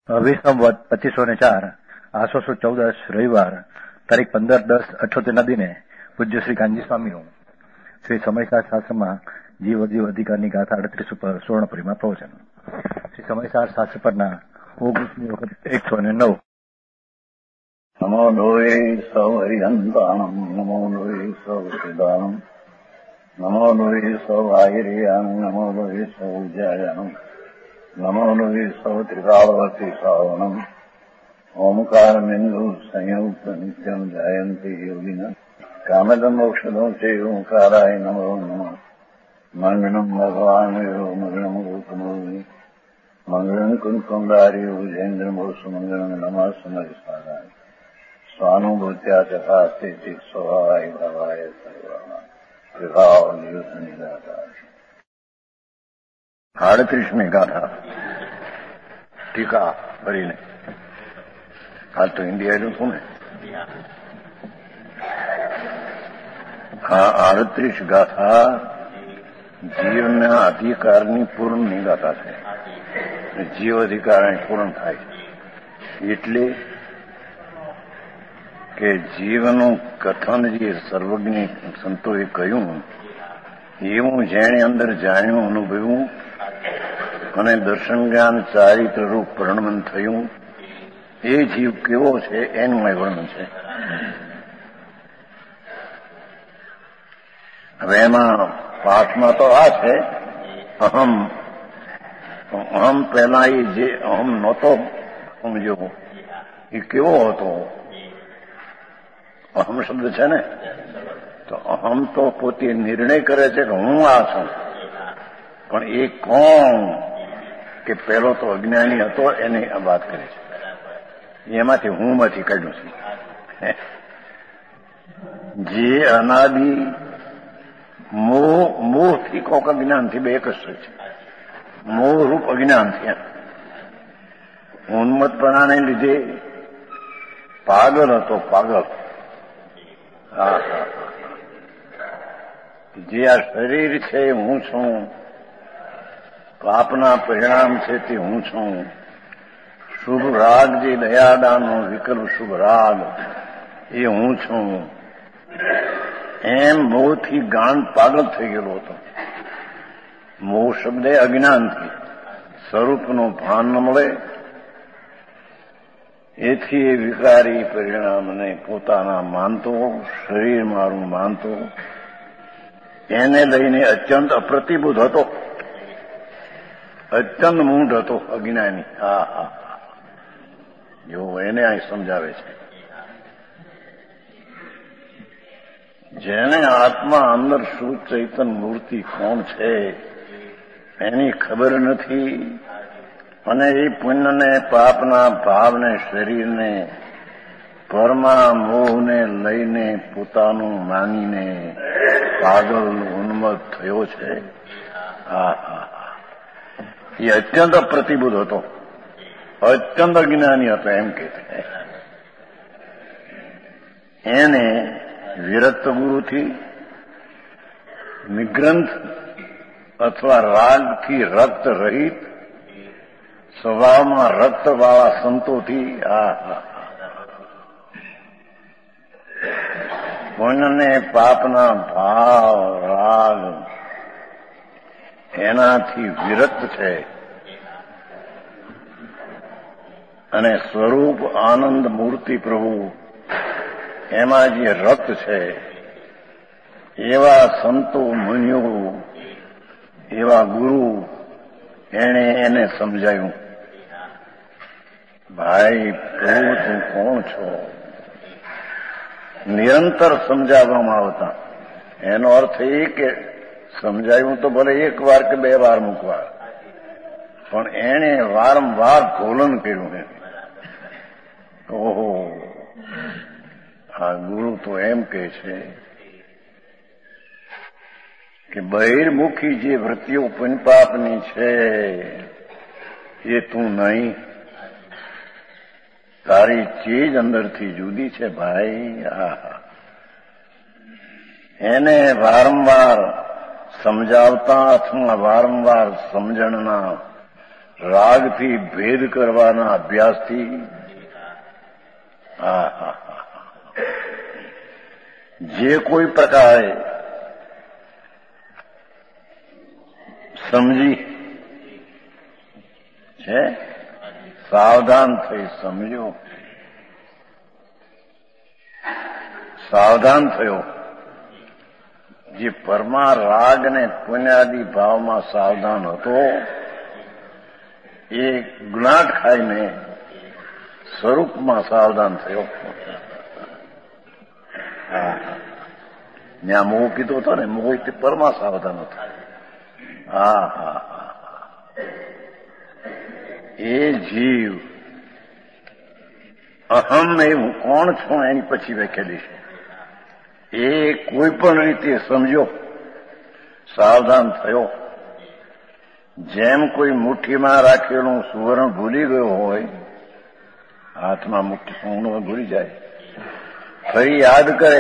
વિષમવત 2504 આસો 14 રવિવાર તારીખ 15/10/78 દિને પૂજ્ય શ્રી કાનજી સ્વામીનું શ્રી સમયસાર શાસ્ત્રમાં જીવ અધિકારની ગાથા 38 ઉપર સુવર્ણપુરીમાં પ્રવચન. શ્રી સમયસાર શાસ્ત્ર પરના 19મી વખત 109. નમો લોહે સૌ હરિહંતાણમ નમો લોહે સૌ સિદ્ધાણમ નમો લોહે સૌ આયર્યાન નમો લોહે સૌ જયાનમ નમો લોહે સૌ ત્રિકાળવતી શ્રાવણમ ઓમકાર બિંદુ સંયુક્ત નિત્યમ જયંતી યોગિના કામદમ ઔષધો છે ઓંકારાય નમો નમઃ મંગળમ ભગવાન મંગળમ ગોકમોહિ મંગળમ કુંકુંડાર્યો જૈન્દ્રમો સુમંગળમ નમઃ સમયસારાય સ્વાનુભૂત્યા ચકાસ્તે સ્વભાવાય ભાવાય સર્વાના વિભાવ નિયુત નિરાકાર. 38મી ગાથા ટીકા ભરીને. હાલ તો ઇન્ડિયા હતું ને. આ 38 ગાથા જીવના અધિકારની પૂર્ણની ગાથા છે. જીવ અધિકાર પૂર્ણ થાય એટલે કે જીવનું કથન જે સર્વજ્ઞ સંતોએ કહ્યું એવું જેણે અંદર જાણ્યું, અનુભવ્યું અને દર્શન જ્ઞાન ચારિત્ર રૂપ વર્ણન થયું એ જીવ કેવો છે એનું વર્ણન છે. હવે એમાં પાઠમાં તો આ છે અહમ પહેલા એ જે અહમ નહોતો સમજ્યો એ કેવો હતો. અહમ શબ્દ છે ને, તો અહમ તો પોતે નિર્ણય કરે છે કે હું આ છું, પણ એ કોણ કે પહેલો તો અજ્ઞાની હતો એને આ વાત કરે છે. એમાંથી હું માંથી કાઢ્યું છે. જે અનાદિ મોહથી કોક અજ્ઞાનથી બે એક જ છે. મોહરૂપ અજ્ઞાનથી ઉન્મત્તપણાને લીધે પાગલ હતો. પાગલ જે આ શરીર છે હું છું, પાપના પરિણામ છે તે હું છું, શુભ રાગ જે દયાદાનનો વિકલ્પ શુભ રાગ એ હું છું, એમ મોહથી ગાંડ પાગલ થઈ ગયેલો હતો. મોહ શબ્દ અજ્ઞાનથી સ્વરૂપનું ભાન ન મળે એથી એ વિકારી પરિણામને પોતાના માનતો, શરીર મારું માનતો, એને લઈને અત્યંત અપ્રતિબુદ્ધ હતો, અત્યંત મૂઢ હતો, અજ્ઞાની. જો એને અહીં સમજાવે છે. જેને આત્મા અંદર શુદ્ધ ચૈતન મૂર્તિ કોણ છે એની ખબર નથી અને એ પુણ્યને પાપના ભાવને શરીરને પરમાં મોહને લઈને પોતાનું માનીને પાગલ ઉન્મત્ત થયો છે. એ અત્યંત પ્રતિબુદ્ધ હતો, અત્યંત અજ્ઞાની હતો એમ કે એને વિરક્ત ગુરુથી નિગ્રંથ અથવા રાગથી રક્ત રહિત સ્વભાવમાં રક્તવાળા સંતોથી પુણ્યને પાપના ભાવ રાગ એનાથી વિરક્ત છે અને સ્વરૂપ આનંદ મૂર્તિ પ્રભુ એમાં જે રક્ત છે એવા સંતો મુનિઓ, એવા ગુરુ એણે એને સમજાયું, ભાઈ પ્રભુ તું કોણ છો. નિરંતર સમજાવવામાં આવતા. એનો અર્થ એ કે સમજાયું તો ભલે એક વાર કે બે વાર મૂકવા, પણ એણે વારંવાર ખોલન કર્યું. ઓહો, આ ગુરુ તો એમ કહે છે કે બહિર્મુખી જે વૃત્તિઓ પુણ્યપાપની છે એ તું નહીં, તારી ચીજ અંદરથી જુદી છે ભાઈ. એને વારંવાર સમજાવતા અથવા વારંવાર સમજણના રાગથી ભેદ કરવાના અભ્યાસથી જે કોઈ પ્રકારે સમજી છે, સાવધાન થઈ સમજો, સાવધાન થયો. જે પરમા રાગ ને પુણ્યાદિ ભાવમાં સાવધાન હતો એ ગુણાટ ખાઈને સ્વરૂપમાં સાવધાન થયો. ત્યાં મોહ કીધો હતો ને, મોહ તે પરમા સાવધાન હતો. એ જીવ અહમ એ હું કોણ છું એની પછી વ્યાખ્યા છે. એ કોઈ પણ રીતે સમજો, સાવધાન થયો. જેમ કોઈ મુઠ્ઠીમાં રાખેલું સુવર્ણ ભૂલી ગયો હોય, હાથમાં મુઠ્ઠી સોનું ભૂલી જાય, ફરી યાદ કરે,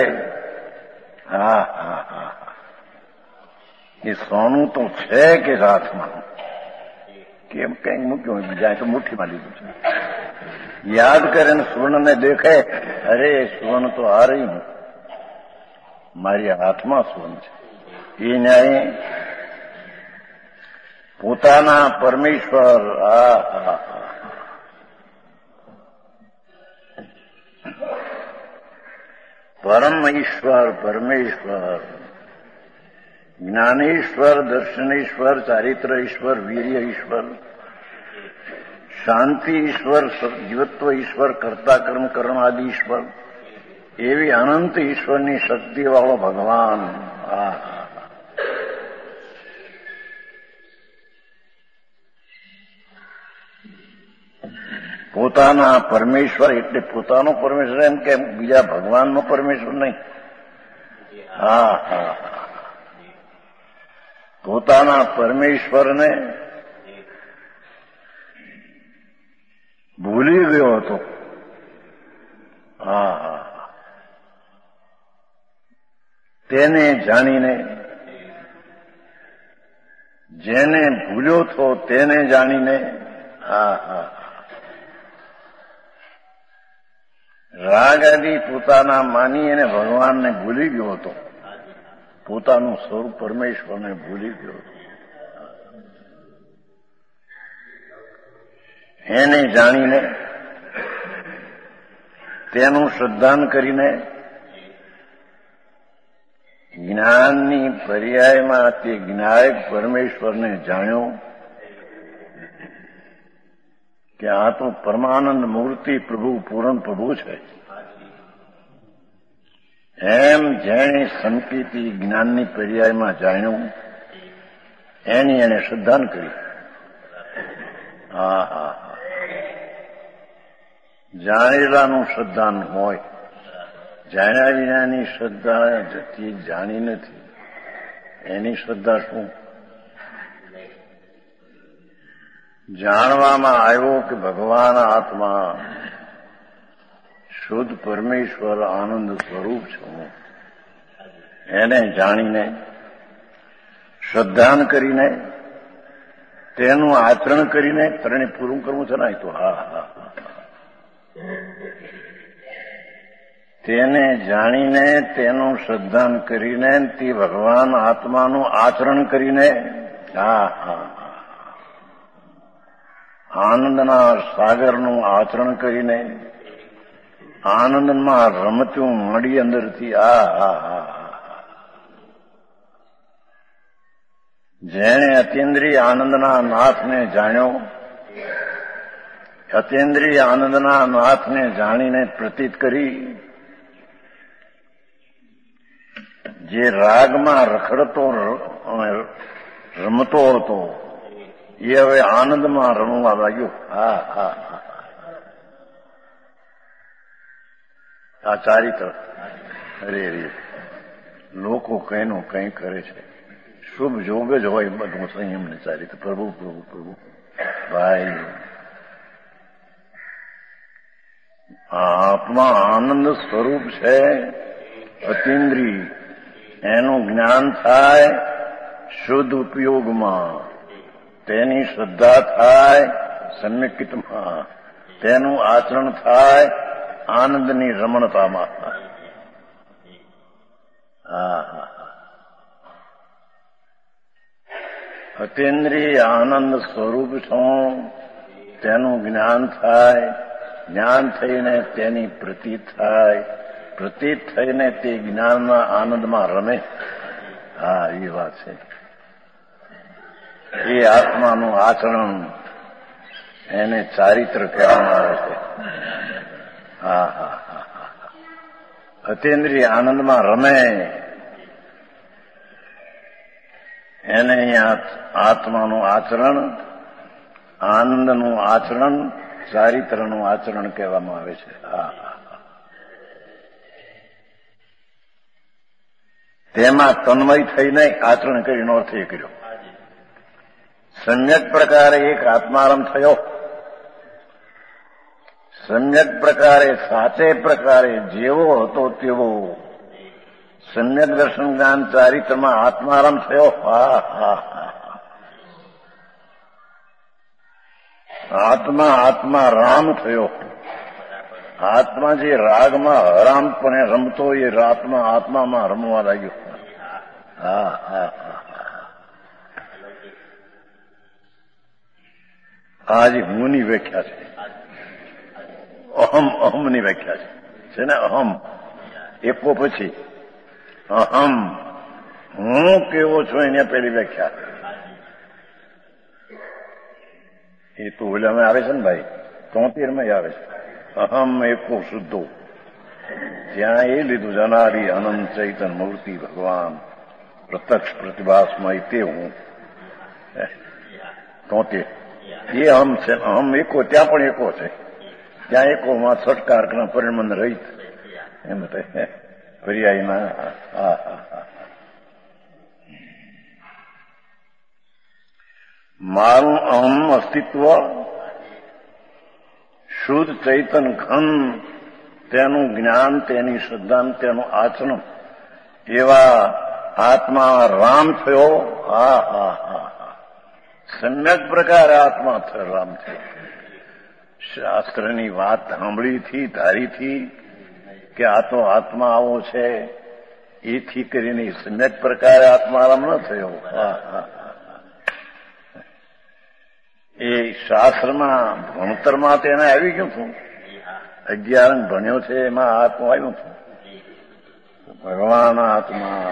એ સોનું તો છે કે હાથમાં, કેમ કંઈક મૂક્યું હોય, બીજા તો મુઠ્ઠીમાં લીધું છે. યાદ કરે ને સુવર્ણને દેખે, અરે સુવર્ણ તો આ રહી હું, મારી હાથમાં સુવર્ણ છે. એ ન્યાય પોતાના પરમેશ્વર પરમ ઈશ્વર, પરમેશ્વર, જ્ઞાનેશ્વર, દર્શનેશ્વર, ચારિત્ર ઈશ્વર, વીર્ય ઈશ્વર, શાંતિ ઈશ્વર, જીવત્વ ઈશ્વર, કર્તા કર્મ કરણાદિ ઈશ્વર, એવી અનંત ઈશ્વરની શક્તિવાળો ભગવાન. પોતાના પરમેશ્વર એટલે પોતાનો પરમેશ્વર, એમ કે બીજા ભગવાનનો પરમેશ્વર નહીં. પોતાના પરમેશ્વરને ભૂલી ગયો હતો. તેને જાણીને, જેને ભૂલ્યો હતો તેને જાણીને, રાગ આદિ પોતાના માની અને ભગવાનને ભૂલી ગયો હતો. પોતાનું સ્વરૂપ પરમેશ્વરને ભૂલી ગયો હતો. એને જાણીને, તેનું શ્રદ્ધાન કરીને, જ્ઞાનની પર્યાયમાં તે જ્ઞાયક પરમેશ્વરને જાણ્યો કે આ તો પરમાનંદ મૂર્તિ પ્રભુ, પૂર્ણ પ્રભુ છે. એમ જેણે સંકેતી જ્ઞાનની પર્યાયમાં જાણ્યું, એની એને શ્રદ્ધાન કરી. જાણેલાનું શ્રદ્ધાન હોય, જાણ્યા વિનાની શ્રદ્ધા જતી જાણી નથી. એની શ્રદ્ધા શું? જાણવામાં આવ્યો કે ભગવાન આત્મા શુદ્ધ પરમેશ્વર આનંદ સ્વરૂપ છું. એને જાણીને, શ્રદ્ધાન કરીને, તેનું આચરણ કરીને, ત્રણે પૂરું કરવું છે ને, તો તેને જાણીને, તેનું શ્રદ્ધાન કરીને, તે ભગવાન આત્માનું આચરણ કરીને, આનંદના સાગરનું આચરણ કરીને, આનંદમાં રમતું મળી અંદરથી. જેણે અતિન્દ્રિય આનંદના નાથને જાણ્યો, અતિન્દ્રિય આનંદના નાથને જાણીને પ્રતીત કરી, જે રાગમાં રખડતો રમતો હતો એ હવે આનંદમાં રમવા લાગ્યો. આ ચારિત્ર, અરે લોકો કઈનું કઈ કરે છે. શુભ જોગ જ હોય બધું સંયમને ચારિત્ર. પ્રભુ પ્રભુ પ્રભુ ભાઈ, આત્મા આનંદ સ્વરૂપ છે. અતિન્દ્રિય એનું જ્ઞાન થાય શુદ્ધ ઉપયોગમાં. તેની શ્રદ્ધા થાય સમ્યકિતમાં, તેનું આચરણ થાય આનંદની રમણતામાં. અતેન્દ્રિય આનંદ સ્વરૂપ છું, તેનું જ્ઞાન થાય, જ્ઞાન થઈને તેની પ્રતીત થાય, પ્રતીત થઈને તે જ્ઞાનના આનંદમાં રમે. હા, એ વાત છે. એ આત્માનું આચરણ, એને ચારિત્ર કહેવામાં આવે છે. હા હા હા હા. અતેન્દ્રિય આનંદમાં રમે, એને અહીંયા આત્માનું આચરણ, આનંદનું આચરણ, ચારિત્રનું આચરણ કહેવામાં આવે છે. હા હા. તેમાં તન્મય થઈને આચરણ કરીને અર્થ એ કર્યો. સમ્યક પ્રકારે એક આત્મારંભ થયો, સમ્યક પ્રકારે સાચે પ્રકારે જેવો હતો તેવો સમ્યક દર્શન જ્ઞાન ચારિત્રમાં આત્મારંભ થયો. હા હા હા. આત્મા રામ થયો. આત્મા જે રાગમાં હરામપણે રમતો એ આત્મામાં રમવા લાગ્યો. હા હા હા. આજે હુંની વ્યાખ્યા છે, અહમની વ્યાખ્યા છે ને. અહમ એકો પછી અહમ, હું કેવો છું એને પેલી વ્યાખ્યા. એ તો ઓલામાં આવે છે ને ભાઈ, 73માં આવે છે. અહમ એકો શુદ્ધો, ત્યાં એ લીધું જનારી અનંત ચૈતન મૂર્તિ ભગવાન પ્રત્યક્ષ પ્રતિભાસમય તે હું. 73 એ અહમ છે. અહમ એકો, ત્યાં પણ એકો છે. ત્યાં એકોમાં છટકાર પરિણમન રહિત એમ પર્યાયમાં. હા હા હા. મારું અહમ અસ્તિત્વ શુદ્ધ ચૈતન ઘન, તેનું જ્ઞાન, તેની શ્રદ્ધા, તેનું આચરણ એવા આત્મા રામ થયો. હા હા હા હા. સમ્યક પ્રકારે આત્મા થયો, રામ થયો. શાસ્ત્રની વાત સાંભળીથી, ધારીથી કે આ તો આત્મા આવો છે, એથી કરીને સમ્યક પ્રકારે આત્મારામ ન થયો. હા હા. એ શાસ્ત્રમાં ભણતરમાં તેને આવી ગયું હતું. 11 ભણ્યો છે, એમાં આત્મા આવ્યું હતું. ભગવાન આત્મા,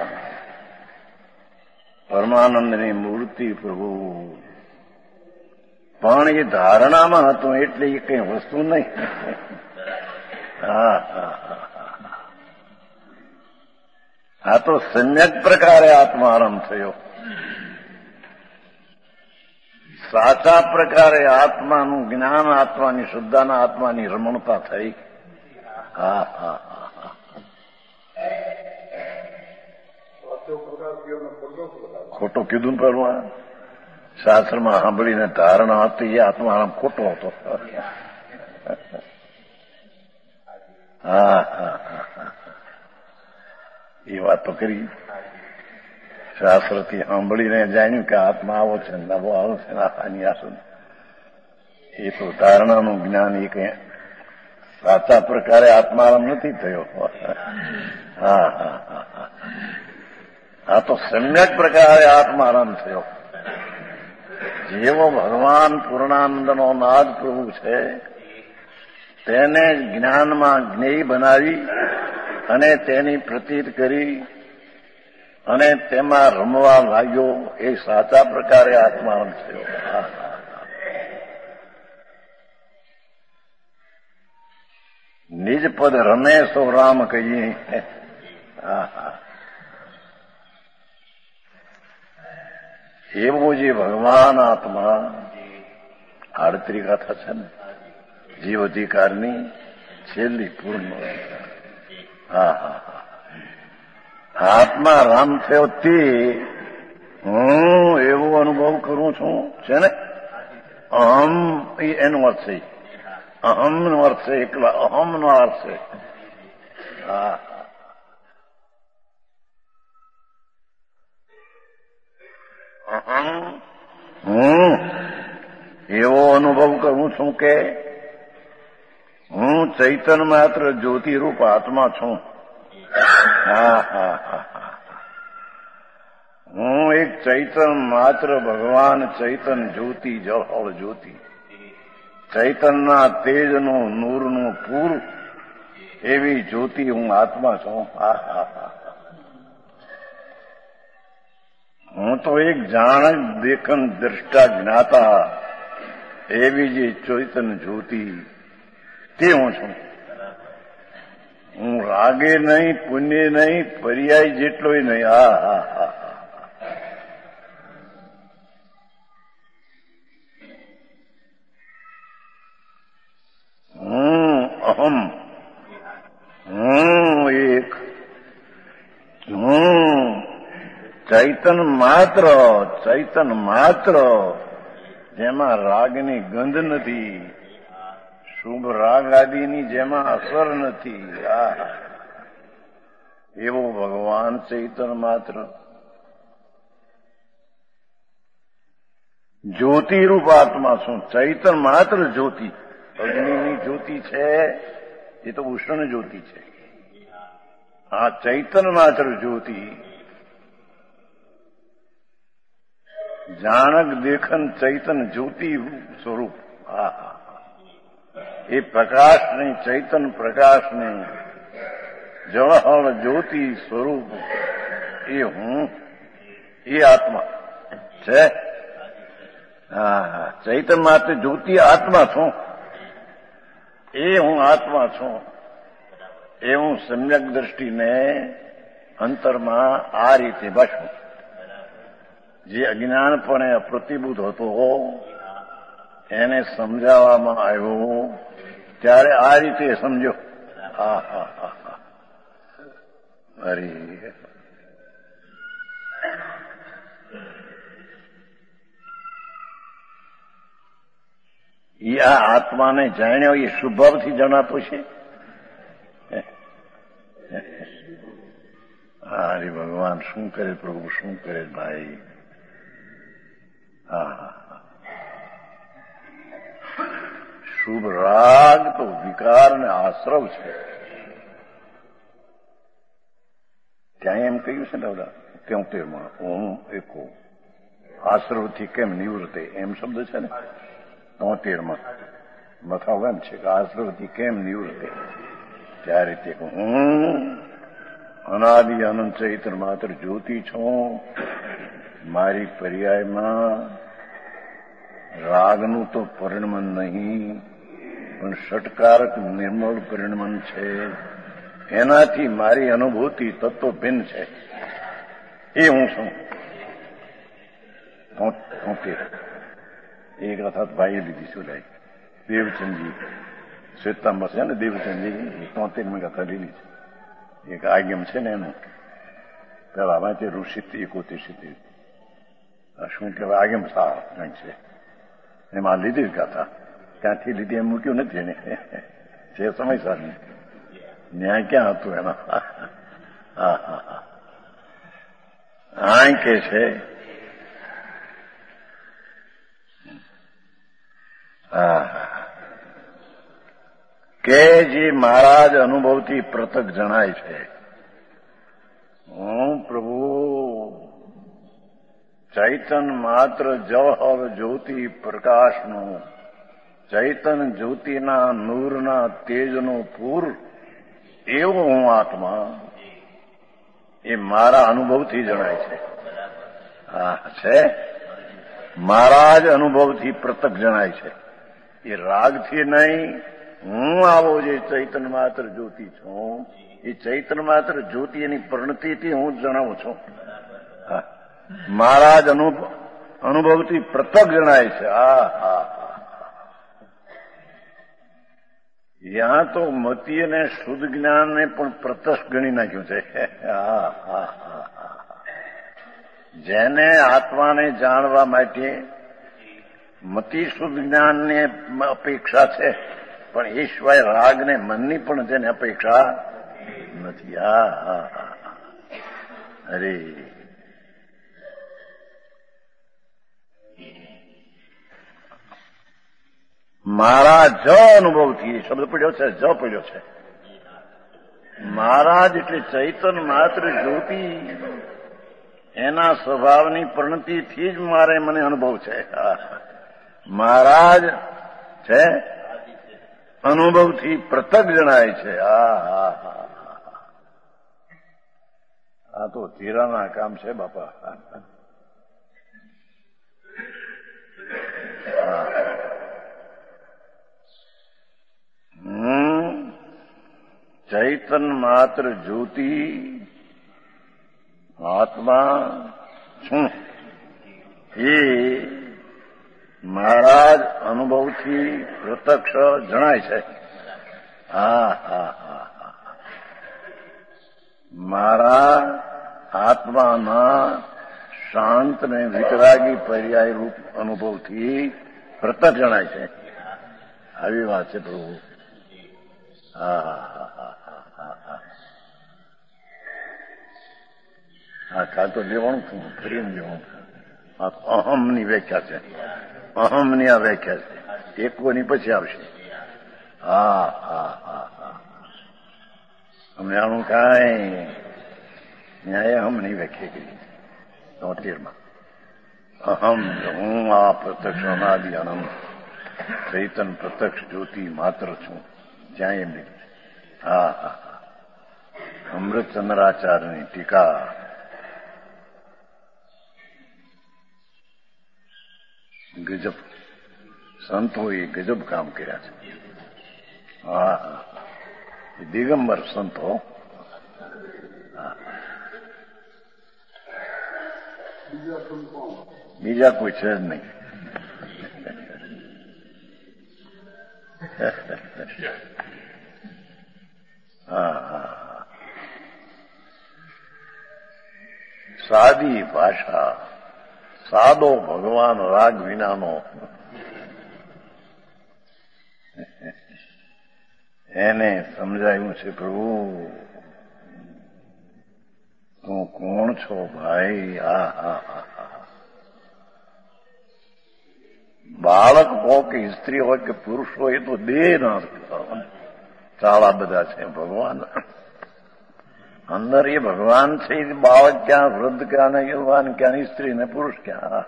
પરમાનંદની મૂર્તિ પ્રભુ. પણ એ ધારણામાં હતું એટલે એ કઈ વસ્તુ નહીં. હા હા હા. આ તો સમ્યક પ્રકારે આત્મારંભ થયો. સાચા પ્રકારે આત્માનું જ્ઞાન, આત્માની શુદ્ધાના આત્માની રમણતા થઈ. હા હા હા. ખોટો કીધું પરવા શાસ્ત્રમાં સાંભળીને ધારણા હતી એ આત્મા ખોટો હતો. હા હા હા. એ વાત તો કરી. શાસ્ત્રથી સાંભળીને જાણ્યું કે આત્મા આવો છે, નવો આવો છે, આની આસન. એ તો ધારણાનું જ્ઞાન એ કઈ સાચા પ્રકારે આત્મારામ નથી થયો. હા હા હા. આ તો સમ્યક પ્રકારે આત્મારામ થયો. જેવો ભગવાન પૂર્ણાનંદનો નાદ પ્રભુ છે, તેને જ્ઞાનમાં જ્ઞેય બનાવી અને તેની પ્રતીત કરી અને તેમાં રમવા લાગ્યો, એ સાચા પ્રકારે આત્માનંદ થયો. નિજ પદ રમે સો રામ કહીએ. એવો જે ભગવાન આત્મા, 38 ગાથા છે ને જીવ અધિકારની છેલ્લી પૂર્ણ. હા હા હા. આત્મા રામ થયો તે હું એવો અનુભવ કરું છું છે ને. અહમ એનો અર્થ છે, અહમનો અર્થ છે, એકલા અહમનો અર્થ છે. હા. અહમ હું એવો અનુભવ કરું છું કે હું ચૈતન માત્ર જ્યોતિરૂપ આત્મા છું. હું એક ચૈતન માત્ર ભગવાન ચૈતન જ્યોતિ જળહળ જ્યોતિ ચૈતનના તેજનું નૂરનું પૂર એવી જ્યોતિ હું આત્મા છું. હું તો એક જાણક દેખન દ્રષ્ટા જ્ઞાતા એવી જે ચૈતન જ્યોતિ તે હું છું. હું રાગે નહીં, પુણ્ય નહીં, પર્યાય જેટલોય નહીં. હું અહમ, હું એક, હું ચૈતન માત્ર જેમાં રાગની ગંધ નથી, શુભ રાગ આદિની જેમાં અસર નથી. એવો ભગવાન ચૈતન માત્ર જ્યોતિરૂપ આત્મા છું. ચૈતન માત્ર જ્યોતિ. અગ્નિની જ્યોતિ છે એ તો ઉષ્ણ જ્યોતિ છે. આ ચૈતન માત્ર જ્યોતિ જાણક દેખન ચૈતન જ્યોતિ સ્વરૂપ. એ પ્રકાશ નહીં, ચૈતન પ્રકાશ નહીં, જળહળ જ્યોતિ સ્વરૂપ એ હું, એ આત્મા છે. ચૈતન માત્ર જ્યોતિ આત્મા છું. એ હું આત્મા છું. એ હું સમ્યક દ્રષ્ટિને અંતરમાં આ રીતે બસું. જે અજ્ઞાનપણે અપ્રતિબુદ્ધ હતો એને સમજાવવામાં આવ્યો ત્યારે આ રીતે સમજો. અરે એ આ આત્માને જાણ્યો એ સ્વભાવથી જણાતો છે. હરે ભગવાન શું કરે, પ્રભુ શું કરે ભાઈ. શુભ રાગ તો વિકાર ને આશ્રવ છે. ત્યાં એમ કહ્યું છે ને 73માં ઓમ એકો આશ્રવથી કેમ નિવૃત્તે એમ શબ્દ છે ને 73માં મથાવ એમ છે કે આશ્રવથી કેમ નિવૃત્તે. ત્યારે તે હું અનાદિ અનંત ચૈતન્ય માત્ર જ્યોતિ છું. મારી પર્યાયમાં રાગનું તો પરિણમન નહીં પણ ષટકારક નિર્મળ પરિણમન છે. એનાથી મારી અનુભૂતિ તત્વ ભિન્ન છે. એ હું છું. 73 એક વખત ભાઈએ લીધી શું લાઈ દેવચંદજી શ્વેતાંબર છે ને દેવચંદજી 73 કથા લીધી છે. એક આગમ છે ને એનું પેલા વાંચે ઋષિ 71 શું કહેવાય આગમ સાર છે એમાં લીધી કથા. ત્યાંથી લીધી એમ મૂક્યું નથી એને છે સમયસરની ન્યાય ક્યાં હતું એમાં. આ કે છે કે જે મારા જ અનુભવથી પૃથક જણાય છે. હું પ્રભુ ચૈતન માત્ર જળહળ જ્યોતિ પ્રકાશનું, ચૈતન જ્યોતિના નૂરના તેજનું પૂર એવો હું આત્મા. એ મારા અનુભવથી જણાય છે. છે મારા જ અનુભવથી પૃથક જણાય છે. એ રાગથી નહીં. હું આવો જે ચૈતન્ય માત્ર જ્યોતિ છું એ ચૈતન્ય માત્ર જ્યોતિ એની પરિણતિથી હું જણાવું છું. મારા જ અનુભવથી પૃથક જણાય છે. યાં તો મતિ અને શુદ્ધ જ્ઞાનને પણ પ્રત્યક્ષ ગણી નાખ્યું છે. જેને આત્માને જાણવા માટે મતિ શુદ્ધ જ્ઞાનની અપેક્ષા છે પણ એ સિવાય રાગને મનની પણ જેને અપેક્ષા નથી. અરે મારા જ અનુભવથી શબ્દ પડ્યો છે, જ પડ્યો છે. મહારાજ એટલે ચૈતન્ય માત્ર જ્યોતિ, એના સ્વભાવની પરિણતિથી જ મને અનુભવ છે. મહારાજ છે અનુભવથી પૃથક જણાય છે. આ તો તીરાના કામ છે બાપા. ચૈતન્ય માત્ર જ્યોતિ આત્મા છું એ મહારાજ અનુભવથી પ્રત્યક્ષ જણાય છે. મારા આત્માના શાંત ને વિતરાગી પર્યાય રૂપ અનુભવથી પ્રત્યક્ષ જણાય છે. આવી વાત છે પ્રભુ. કાલ તો લેવાનું છું, ફરી લેવાનું. આ અહમની વ્યાખ્યા છે. અહમની આ વ્યાખ્યા છે. એકોની પછી આવશે. અમને આનું કાંઈ ન્યાય અહમની વ્યાખ્યા કરી 73માં. અહમ હું આ પ્રત્યક્ષ અનાદિ આનંદ ચૈતન્ય પ્રત્યક્ષ જ્યોતિ માત્ર છું. ત્યાં એમ લીધું. અમૃતચંદ્રાચાર્યની ટીકા. ગજબ સંતોએ ગજબ કામ કર્યા છે. દિગંબર સંતો. બીજા કોઈ છે જ નહીં. સાદી ભાષા, સાદો ભગવાન રાગ વિનાનો, એને સમજાયું છે પ્રભુ તું કોણ છો ભાઈ. બાળક હો કે સ્ત્રી હોય કે પુરુષ હોય એ તો દેહ ના ચાળા બધા છે. ભગવાન અંદર એ ભગવાન છે. બાળક ક્યાં, વૃદ્ધ ક્યાં, યુવાન ક્યાં, સ્ત્રી ને પુરુષ ક્યાં.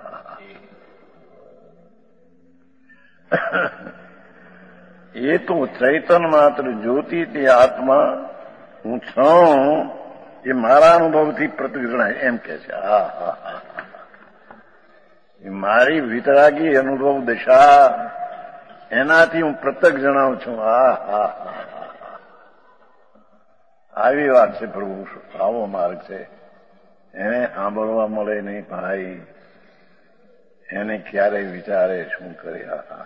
એ તો ચૈતન્ય માત્ર જ્યોતિ તે આત્મા હું છું એ મારા અનુભવથી પ્રત્યક્ષ જણાય એમ કે છે. મારી વિતરાગી અનુભવ દશા એનાથી હું પ્રત્યક્ષ જણાવું છું. આવી વાત છે પ્રભુ. આવો માર્ગ છે. એને સાંભળવા મળે નહીં ભાઈ. એને ક્યારેય વિચારે શું કરે.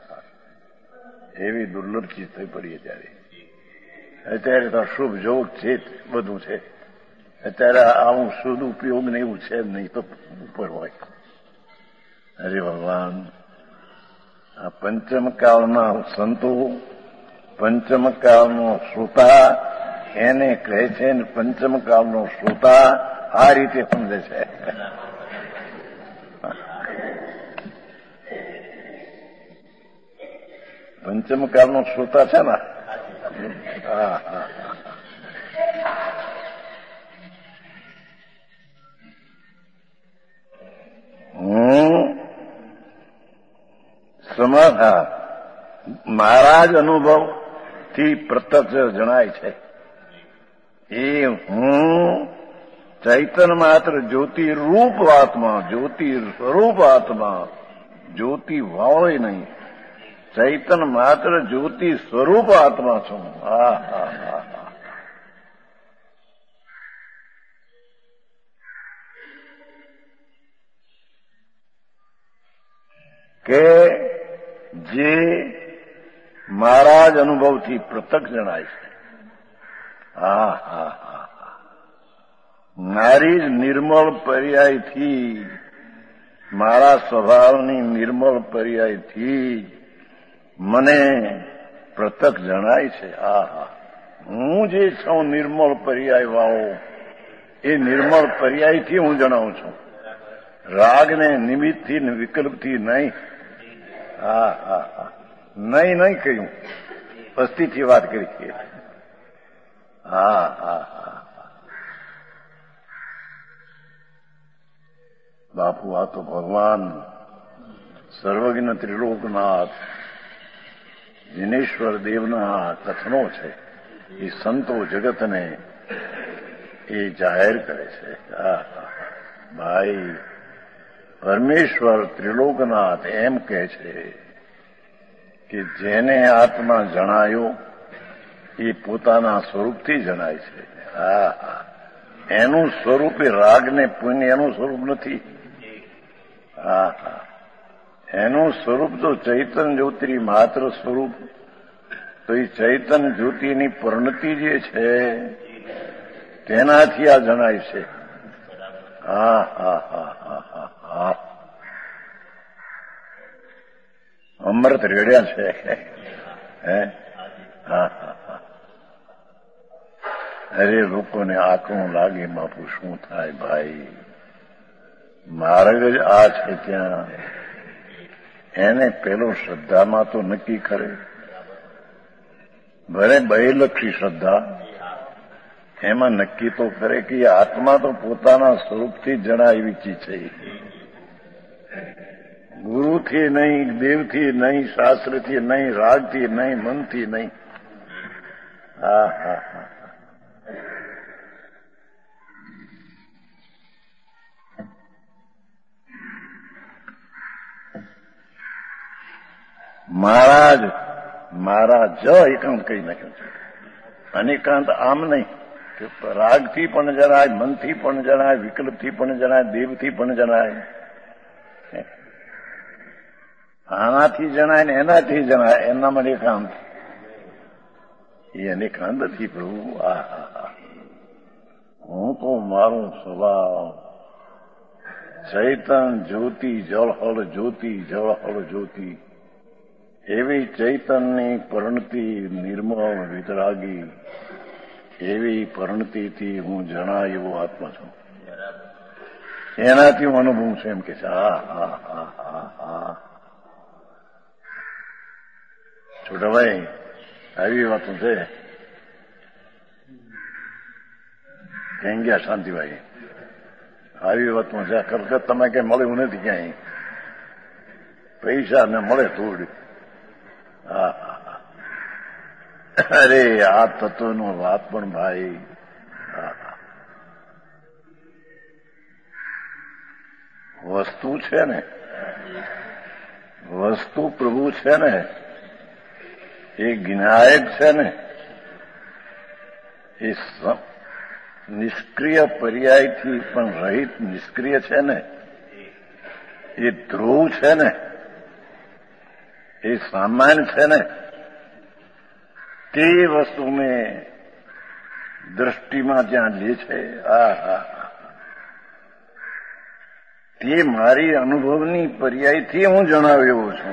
એવી દુર્લભ ચીજ થઈ પડીએ ત્યારે. અત્યારે તો શુભ જોગ છે બધું છે. અત્યારે આવું શુદ્ધ ઉપયોગ ને એવું છે નહીં તો ઉપર હોય. અરે ભગવાન, આ પંચમકાળના સંતો, પંચમકાળનો શ્રોતા એને કહે છે ને પંચમકાળનો શ્રોતા આ રીતે સમજે છે. પંચમકાળનો શ્રોતા છે ને. સમાધાન મારા જ અનુભવથી પ્રત્યક્ષ જણાય છે. એ હું ચૈતન્ય માત્ર જ્યોતિ રૂપ આત્મા, જ્યોતિ સ્વરૂપ આત્મા, જ્યોતિ વાળે નહીં, ચૈતન્ય માત્ર જ્યોતિ સ્વરૂપ આત્મા છું. કે જે મારા જ અનુભવથી પ્રત્યક્ષ જણાય છે. મારી જ નિર્મળ પર્યાયથી, મારા સ્વભાવની નિર્મળ પર્યાયથી મને પ્રત્યક્ષ જણાય છે. હું જે છું નિર્મળ પર્યાય વાળો, એ નિર્મળ પર્યાયથી હું જણાવું છું. રાગને નિમિત્તથી ને વિકલ્પથી નહીં. નહીં કહ્યું, અસ્થિથી વાત કરી. હા હા હા બાપુ, આ તો ભગવાન સર્વજ્ઞ ત્રિલોકનાથ દિનેશ્વર દેવના કથનો છે. એ સંતો જગતને એ જાહેર કરે છે. ભાઈ, પરમેશ્વર ત્રિલોકનાથ એમ કહે છે કે જેને આત્મા જણાયો એ પોતાના સ્વરૂપથી જણાય છે. એનું સ્વરૂપ એ રાગને પુણ્ય એનું સ્વરૂપ નથી. એનું સ્વરૂપ તો ચૈતન જ્યોતિ માત્ર સ્વરૂપ. તો એ ચૈતન જ્યોતિની પરિણતિ જે છે તેનાથી આ જણાય છે. અમૃત રેડ્યા છે. અરે લોકોને આંકડું લાગે બાપુ, શું થાય ભાઈ? માર્ગ જ આ છે ત્યાં. એને પેલો શ્રદ્ધામાં તો નક્કી કરે. ભલે બહેલક્ષી શ્રદ્ધા, એમાં નક્કી તો કરે કે આત્મા તો પોતાના સ્વરૂપથી જ જણાય એવી ચીજ છે. ગુરુથી નહીં, દેવથી નહીં, શાસ્ત્રથી નહીં, રાગથી નહીં, મનથી નહીં. મારા જ એકાંત કહી નાખ્યું છે. અનેકાંત આમ નહીં કે રાગથી પણ જણાય, મનથી પણ જણાય, વિકલ્પથી પણ જણાય, દેવથી પણ જણાય. આનાથી જણાય ને એનાથી જણાય, એનામાં એકાંત. એ અનેકાંત નથી પ્રભુ. હું તો મારો સ્વભાવ ચૈતન જ્યોતિ જળહળ જ્યોતિ, જળહળ જ્યોતિ. એવી ચૈતનની પરિણતિ નિર્મળ વિતરાગી, એવી પરિણતિથી હું જણાય એવો આત્મા છું. એનાથી હું અનુભવ છું એમ કે છે. છોટાભાઈ, આવી વાતો છે. કેમ ગયા શાંતિભાઈ? આવી વાતો છે. કલકત્તામાં કઈ મળ્યું નથી ક્યાંય. પૈસા ને મળે થોડી. અરે આ તત્વનો વાત પણ ભાઈ, વસ્તુ છે ને, વસ્તુ પ્રભુ છે ને, એ જ્ઞાયક છે ને, એ નિષ્ક્રિય પર્યાયથી પણ રહિત નિષ્ક્રિય છે ને, એ ધ્રુવ છે ને, એ સામાન્ય છે ને, તે વસ્તુને દ્રષ્ટિમાં જ્યાં લે છે. તે મારી અનુભવની પર્યાયથી હું જણાવ્યો છું.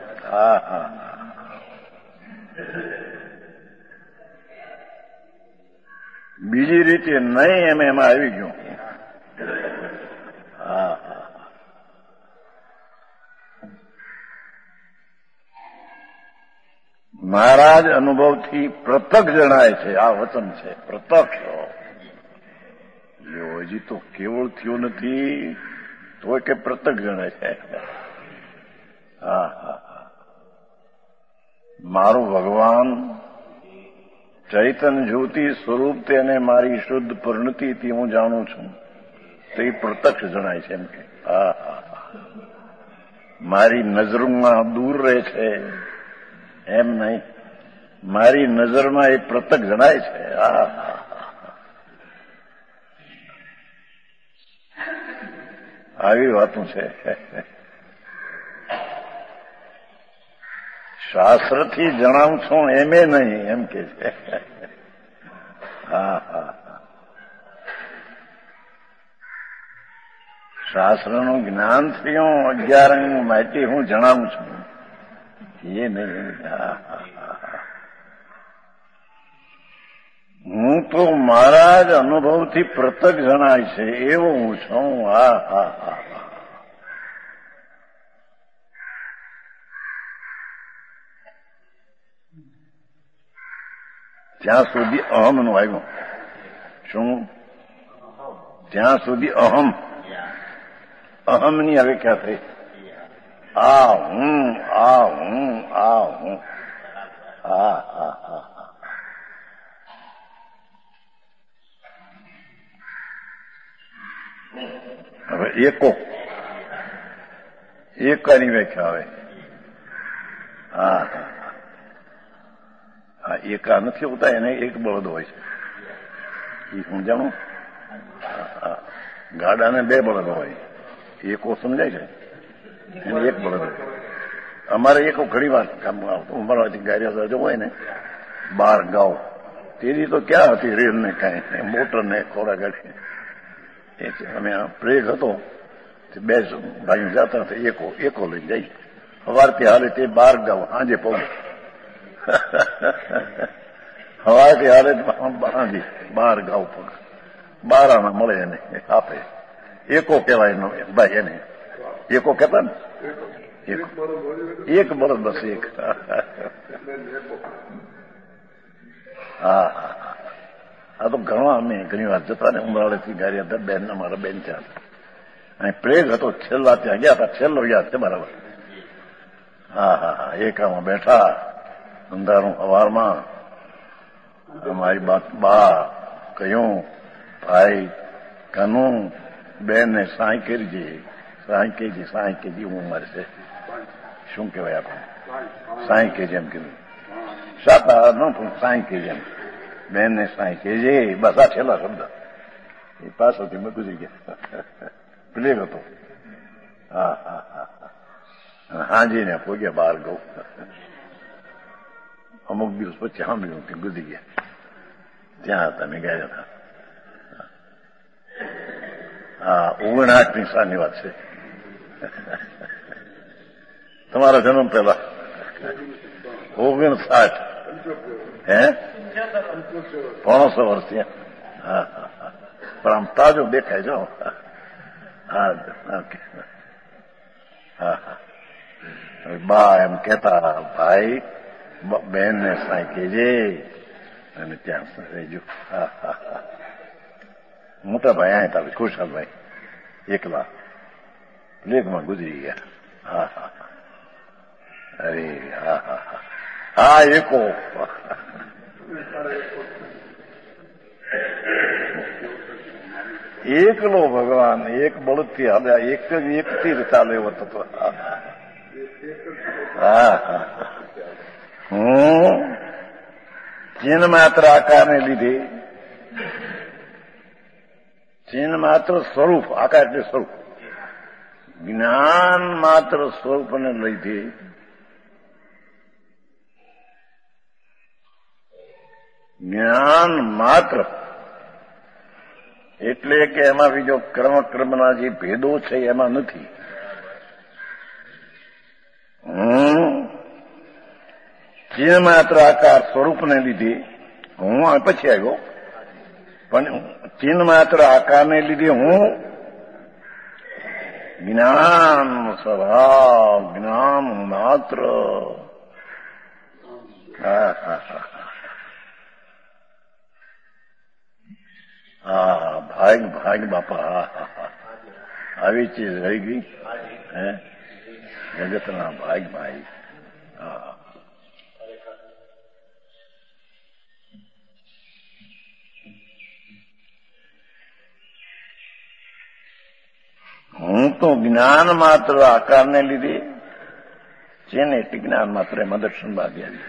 બીજી રીતે નહીં એમાં આવી ગયું. મારા જ અનુભવથી પ્રત્યક્ષ જણાય છે. આ વચન છે પ્રત્યક્ષ. હજી તો કેવળ થયો નથી તો કે પ્રત્યક્ષ જણાય છે. મારું ભગવાન ચૈતન જ્યોતિ સ્વરૂપ તેને મારી શુદ્ધ પરિણતિથી હું જાણું છું. તો એ પ્રત્યક્ષ જણાય છે એમ કે. મારી નજરમાં દૂર રહે છે એમ નહીં, મારી નજરમાં એ પ્રત્યક્ષ જણાય છે. આવી વાતો છે. શાસ્ત્રથી જણાવું છું એમે નહીં એમ કે છે. શાસ્ત્રનું જ્ઞાનથી હું 11 અંગ માહિતી હું જણાવું છું એ નહીં. હું તો મારા જ અનુભવથી પ્રત્યક્ષ જણાય છે એવો હું છું. ત્યાં સુધી અહમનું આવ્યું. શું? ત્યાં સુધી અહમની હવે ક્યાં થઈ? આ હું. હવે એકાની વ્યાખ્યા આવે. હા એકા નથી હોતા, એને એક બળદ હોય છે. એ સમજાણું? ગાડાને બે બળદ હોય, એકો સમજાય છે, એને એક બળદ હોય. અમારે એકો ઘણી વાર કામ આવતું. અમારાથી ગારિયા જો હોય ને 12 ગાઉ, તેની તો ક્યાં હતી રેલ ને કાંઈ મોટર ને ખોરા ગાડી. અમે પ્લેગ હતો, બે ભાઈઓ જતા હતા, એકો લઈને જઈ. સવારથી હાલે તે 12 ગાઉ, સાંજે પહોંચે. સવારથી હાલે સાંજે 12 ગાઉ પગ. 12 આના મળે એને આપે. એકો કહેવાય ભાઈ, એને એકો કહેતા ને. એક બળદ, બસ એક. હા આ તો ઘણા અમે ઘણી વાર જતા ને ઉમરાળેથી ગાડી હતા. બેન અમારા બેન ત્યાં અહીં પ્લેગ હતો, છેલ્લા ત્યાં ગયા હતા. છેલ્લો યાદ છે બરાબર. હા એકામાં બેઠા અંધારું સવારમાં. અમારી બા કહ્યું, ભાઈ કનું બેનને સાંઈ કરજે. સાંઈ કેજી હું મરશે. શું કહેવાય આપણે? સાંઈ કેજી એમ કીધું. સાતા ન પણ સાંઈ કેજી એમ. બેનને સાંઈ કેજે. બસ આ છેલ્લા શબ્દ. એ પાછળથી મેં ગુજરી ગયા. પ્લેગ હતો. હા હાજીને પહોંચ્યા 12 ગૌ. અમુક દિવસ પછી સાંભળ્યું કે ગુજરી ગયા. ત્યાં હતા મેં ગયા હતા. 59ની સાલની વાત છે. તમારા જન્મ પહેલા 59. હે 65 વર્ષ થયા. પણ આમ તાજો દેખાય છો. બા એમ કેતા, ભાઈ બેનને સાંઈ કેજે અને ત્યાં રહેજો. મોટા ભાઈ અહીં હતા, ખુશાલભાઈ એકલા પ્લેગમાં ગુજરી ગયા. અરે હા એકો. એકલો ભગવાન એક બળદથી હાલ્યા, એક થી ચાલે એવો થતો. હું ચિન્હ માત્ર આકારને લીધે, ચિન્હ માત્ર સ્વરૂપ, આકાર એટલે સ્વરૂપ, જ્ઞાન માત્ર સ્વરૂપને લીધે જ્ઞાન માત્ર એટલે કે એમાં બીજો ક્રમના જે ભેદો છે એમાં નથી. ચિન્હ માત્ર આકાર સ્વરૂપને લીધે હું પછી આવ્યો, પણ ચિન્હ માત્ર આકારને લીધે હું જ્ઞાન સ્વભાવ, જ્ઞાન માત્ર. ભાગ બાપા, આવી ચીજ રહી ગઈ હે જગતના ભાઈ. હું તો જ્ઞાન માત્ર આકારને લીધે છે ને, એટલે જ્ઞાન માત્ર એમાં દર્શન બાકી આવી.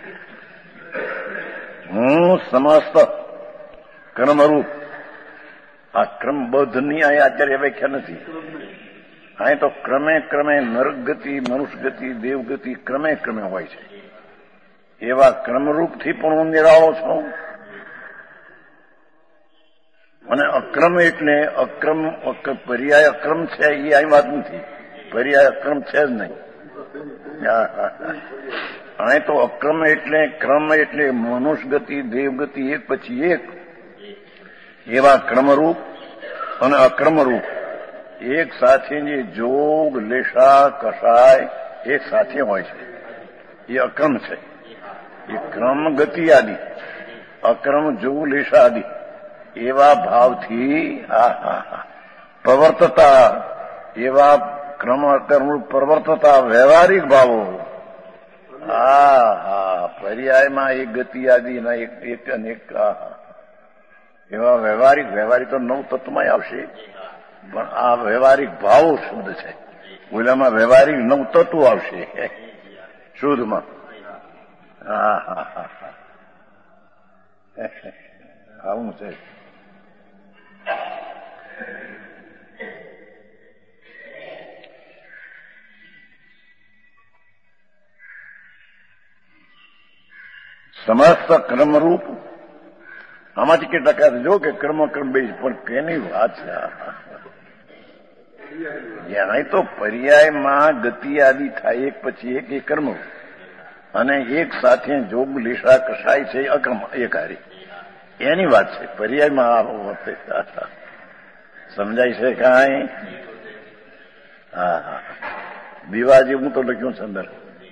હું સમસ્ત કર્મરૂપ, આ ક્રમબદ્ધની અહીં આચાર્ય વ્યાખ્યા નથી. અહીં તો ક્રમે નરક ગતિ, મનુષ્ય ગતિ, દેવ ગતિ ક્રમે હોય છે. એવા ક્રમરૂપથી પણ હું નિરાળો છું. અને અક્રમ એટલે પર્યાય અક્રમ છે એ અહીં વાત નથી. પર્યાય અક્રમ છે જ નહીં. અહીં તો અક્રમ એટલે ક્રમ એટલે મનુષ્ય ગતિ, દેવ ગતિ એક પછી એક. એવા ક્રમરૂપ અને અક્રમરૂપ એક સાથે જે જોગ, લેશા, કષાય એક સાથે હોય છે, એ અક્રમ છે. એ ક્રમ ગતિ આદિ અક્રમ જોગ લેશાદિ એવા ભાવથી પ્રવર્તતા એવા ક્રમ અકર્મ પ્રવર્તતા વ્યવહારિક ભાવો પર્યાયમાં એક ગતિ આદિના એક અનેક એવા વ્યવહારિક તો નવ તત્વમાં આવશે પણ આ વ્યવહારિક ભાવો શુદ્ધ છે. ઓલામાં વ્યવહારિક નવ તત્વો આવશે શુદ્ધમાં. આવું છે. સમસ્ત ક્રમરૂપ આમાંથી કેટલા ટકા જો કે કર્મ બે પણ કેની વાત છે. જ્યાં તો પર્યાયમાં ગતિ આદિ થાય એક પછી એક એ કર્મ અને એક સાથે જોગ લીસા કસાય છે અક્રમ એક હારી એની વાત છે. પર્યાયમાં આવો વર્તે સમજાય છે કાંઈ? દીવા જેવું તો લખ્યું છે અંદર.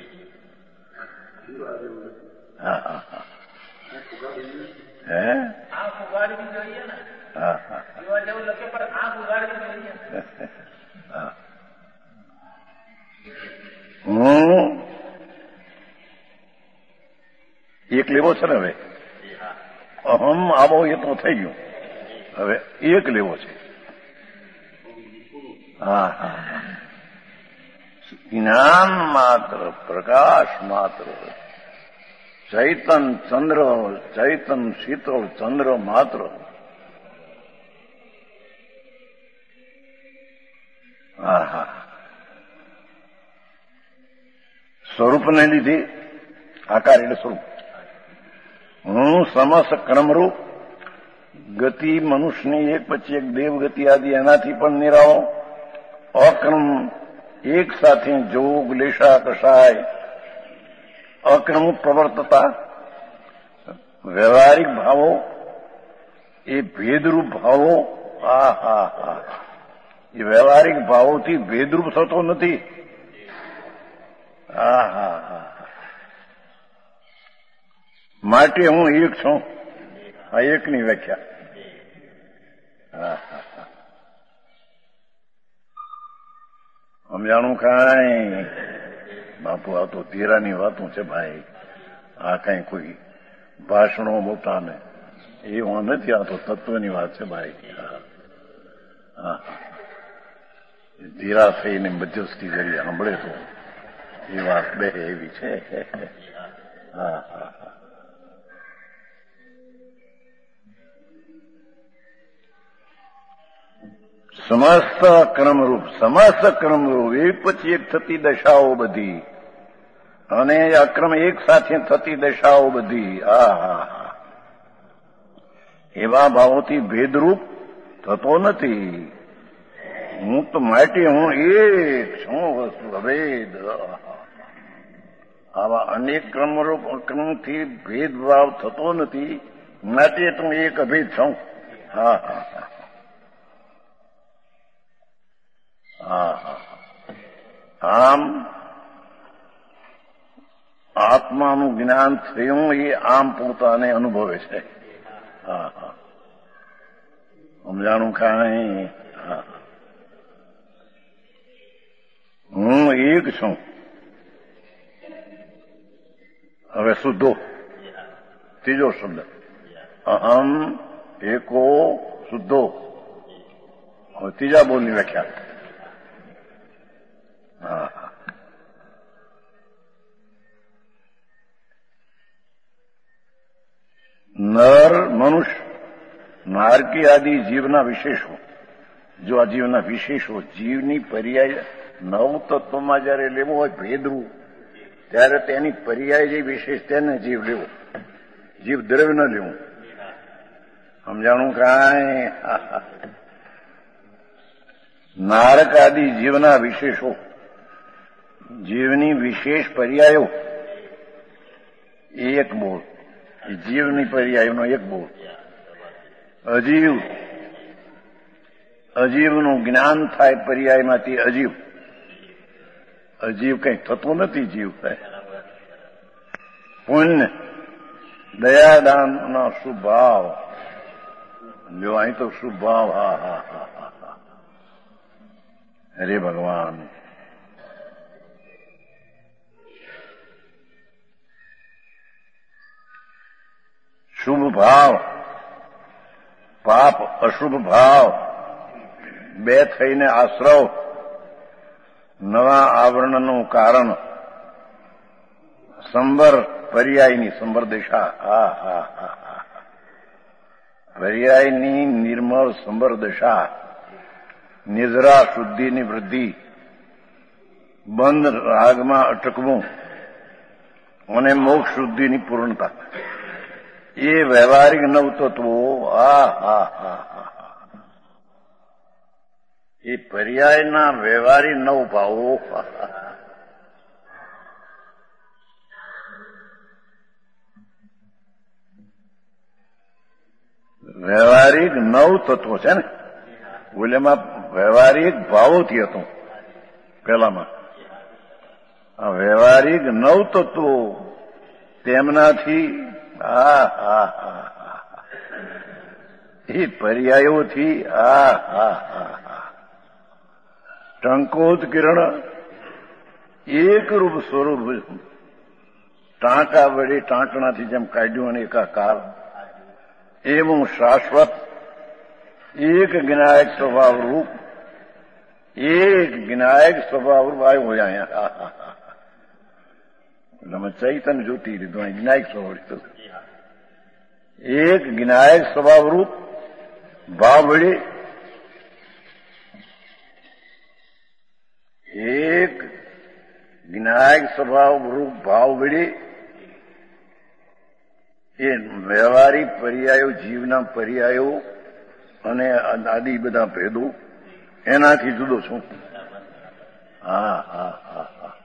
હું એક લેવો છે ને હવે અહમ આવો એ તો થઈ ગયું. હવે એક લેવો છે. જ્ઞાન માત્ર પ્રકાશ માત્ર ચૈતન ચંદ્ર ચૈતન શીતળ ચંદ્ર માત્ર સ્વરૂપને લીધે આકાર એટલે સ્વરૂપ. હું સમસ્ત ક્રમરૂપ ગતિ મનુષ્યની એક પછી એક દેવ ગતિ આદિ એનાથી પણ નિરાળો અક્રમ એક સાથે જોગ લેશા કસાય અક્રમ પ્રવર્તતા વ્યવહારિક ભાવો એ ભેદરૂપ ભાવો એ વ્યવહારિક ભાવોથી ભેદરૂપ થતો નથી. માટે હું એક છું. આ એકની વ્યાખ્યા. સમજાણું કાંઈ? બાપુ આ તો ધીરાની વાતું છે ભાઈ. આ કઈ કોઈ ભાષણો મોટા ને એવું નથી. આ તો તત્વની વાત છે ભાઈ. ધીરા થઈને મધ્યસ્થી કરી સાંભળે તો એ વાત બે એવી છે. સમસ્ત ક્રમરૂપ એક પછી એક થતી દશાઓ બધી અને અક્રમ એક સાથે થતી દશાઓ બધી એવા ભાવોથી ભેદરૂપ થતો નથી. હું તો માટે હું એક છું વસ્તુ અભેદ. આવા અનેક ક્રમરૂપ અક્રમથી ભેદભાવ થતો નથી માટે તો એક અભેદ છું. આમ આત્માનું જ્ઞાન થયું એ આમ પોતાને અનુભવે છે. સમજાણું કાંઈ? હું એક છું. હવે શુદ્ધો ત્રીજો શબ્દ અહમ એકો શુદ્ધો. હવે ત્રીજા બોલની વ્યાખ્યા. નર મનુષ્ય નારકી આદિ જીવના વિશેષો. જો આ જીવના વિશેષો જીવની પર્યાય નવ તત્વમાં જયારે લેવો હોય ભેદવું ત્યારે તેની પર્યાય જે વિશેષ તેને જીવ લેવો. જીવ દ્રવ્ય ન લેવું. સમજાણું કાંઈ? નારક આદિ જીવના વિશેષો જીવની વિશેષ પર્યાયો એક બોલ. જીવની પર્યાયનો એક બોલ. અજીવનું જ્ઞાન થાય પર્યાયમાંથી અજીવ. અજીવ કંઈ થતું નથી. જીવ થાય પુણ્ય દયાદાનનો શુભ ભાવ. જો અહીં તો શુભ ભાવ. હા હા હા હા હા. હરે ભગવાન. શુભ ભાવ, પાપ, અશુભ ભાવ બે થઈને આશ્રવ, નવા આવરણનું કારણ, સંવર પર્યાયની સંવર દિશા. હા હા હા હા. પર્યાયની નિર્મળ સંવર દશા, નિદ્રા શુદ્ધિની વૃદ્ધિ, બંધ રાગમાં અટકવું અને મોક્ષ શુદ્ધિની પૂર્ણતા, એ વ્યવહારિક નવ તત્વો. હા હા હા હા. એ પર્યાયના વ્યવહારિક નવ ભાવો. વ્યવહારિક નવ તત્વો છે ને. ઓલેમાં વ્યવહારિક ભાવોથી હતું પેલામાં. આ વ્યવહારિક નવ તત્વો તેમનાથી. હા હા હા હા. એ પર્યાયોથી. હા હા હા હા. ટંકોત્કીર્ણ એકરૂપ સ્વરૂપ, ટાંકા વડે ટાંકણાથી જેમ કાઢ્યું અને એકાકાર, એવું શાશ્વત એક જ્ઞાયક સ્વભાવ રૂપ, એક જ્ઞાયક સ્વભાવ રૂપ આવ્યો હોય અહીંયા. એટલે ચૈતન્ય જ્યોતિ લીધું, અહીં જ્ઞાયક સ્વભાવ લીધું. એક જ્ઞાયક સ્વભાવ રૂપ ભાવ વડે, એક જ્ઞાયક સ્વભાવ રૂપ ભાવ વડે એ વ્યવહારિક પર્યાયો, જીવના પર્યાયો અને આદિ બધા ભેદો એનાથી જુદો છું. હા હા હા હા.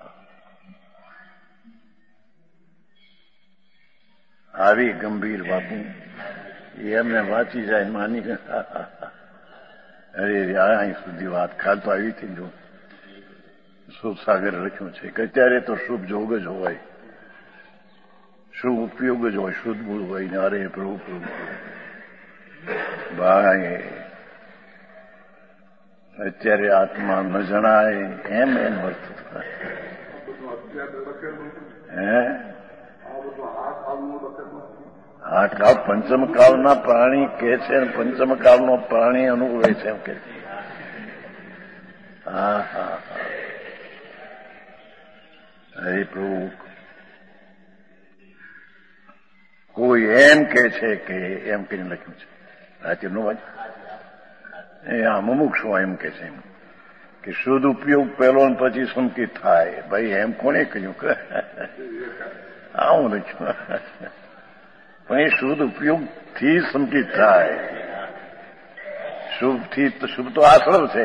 આવી ગંભીર વાતો એ એમને વાંચી જાય માની. અરે અહીં સુધી વાત ખાલ તો આવી હતી. જો શુભ સાગર લખ્યું છે કે અત્યારે તો શુભ જોગ જ હોય, શુભ ઉપયોગ જ હોય, શુદ્ધ ગુણ હોય ને. અરે પ્રભુ પ્રભુ ભાઈ, અત્યારે આત્મા ન જણાય એમ એમ અર્થ હે. આ પંચમ કાળના પ્રાણી કે છે, પંચમ કાળનો પ્રાણી અનુભવે છે એમ કે. હા હા હા. હરે પ્રભુ, કોઈ એમ કે છે કે એમ કરીને લખ્યું છે રાત્રિનો વાત. એ આ મુમુક્ષુ એમ કે છે કે શુદ્ધ ઉપયોગ પહેલો ને પછી સંકિત થાય. ભાઈ એમ કોને કહ્યું કે આવું લખ્યું? પણ એ શુદ્ધ ઉપયોગથી સંકિત થાય. શુભ તો આશ્રવ છે.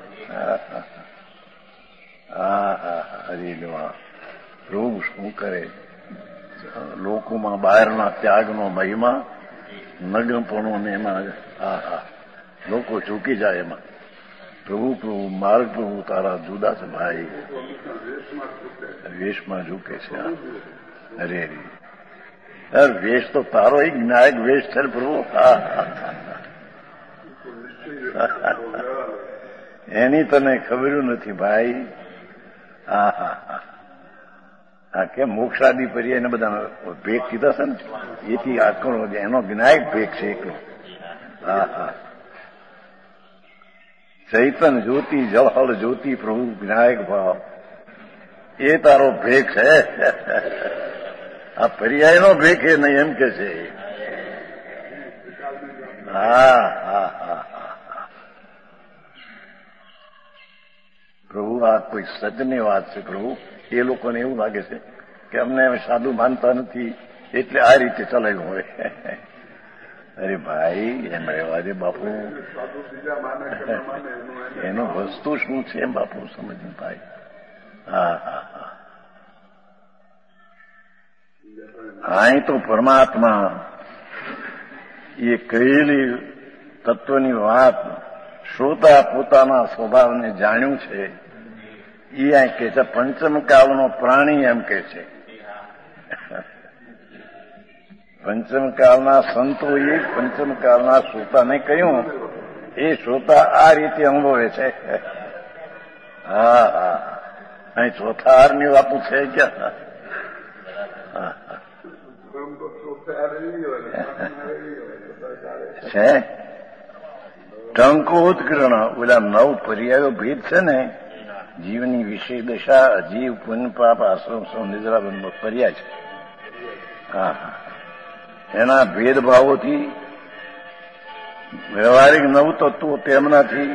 હા હા. હરી લેવા રોગ શું કરે લોકોમાં બહારના ત્યાગનો મહિમા, નગ્નપણો ને એમાં. હા હા. લોકો ચૂકી જાય એમાં. પ્રભુ પ્રભુ માર્ગ પ્રભુ તારા જુદા છે ભાઈ. વેશમાં ઝૂકે છે. અરે યાર, વેશ તો તારો એક જ્ઞાયક વેશ છે પ્રભુ. એની તને ખબર નથી ભાઈ. હા હા હા. હા, કેમ મોક્ષાદી પર્યાય ને બધા ભેગ કીધા છે ને, એથી આખો એનો જ્ઞાયક ભેગ છે એકલો. હા હા. ચૈતન જ્યોતિ, જળહળ જ્યોતિ, પ્રભુ જ્ઞાયક ભાવ, એ તારો ભેગ છે. આ પર્યાયનો ભેગ છે નહીં એમ કે છે. હા હા હા હા. પ્રભુ આ કોઈ સજની વાત છે પ્રભુ. એ લોકોને એવું લાગે છે કે અમને સાધુ માનતા નથી એટલે આ રીતે ચલાવ્યું હોય. અરે ભાઈ, એમ રહેવા દે બાપુ. એનો વસ્તુ શું છે એમ બાપુ સમજવું ભાઈ. હા હા હા. અહીં તો પરમાત્મા એ કહેલી તત્વની વાત શ્રોતા પોતાના સ્વભાવને જાણ્યું છે. એ અહીં કે છે પંચમ કાળનો પ્રાણી એમ કે છે. પંચમકાળના સંતોએ પંચમકાળના શ્રોતાને કહ્યું, એ શ્રોતા આ રીતે અનુભવે છે. હા હા, અહીં ચોથા હારની વાતો છે ક્યાં? છે ટંકોત્કર્ણ, ઓલા 9 પર્યાયો ભેદ છે ને, જીવની વિષય દશા, અજીવ, પુન, પાપ, આશ્રમ, નિદ્રા, પર્યાય છે. હા હા, એના ભેદભાવોથી વ્યવહારિક 9 તત્વો તેમનાથી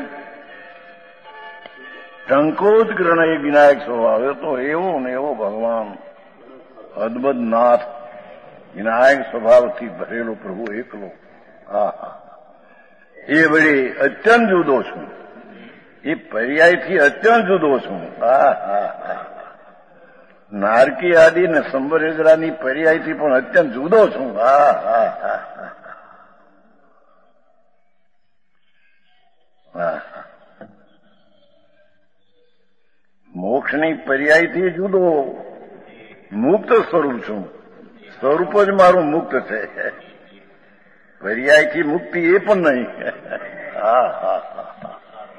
ટંકોત્કર્ણ એ વિનાયક સ્વભાવ તો એવો ને એવો ભગવાન અદભુત નાથ વિનાયક સ્વભાવથી ભરેલો પ્રભુ એકલો. હા હા, એ વળી અત્યંત જુદો છું, એ પર્યાયથી અત્યંત જુદો છું. હા હા હા, નારકી આદિ ને સંબરેજરાની પર્યાયથી પણ અત્યંત જુદો છું. હા હા હા હા, મોક્ષની પર્યાયથી જુદો, મુક્ત સ્વરૂપ છું. સ્વરૂપ જ મારું મુક્ત છે, પર્યાયથી મુક્તિ એ પણ નહીં. હા હા હા,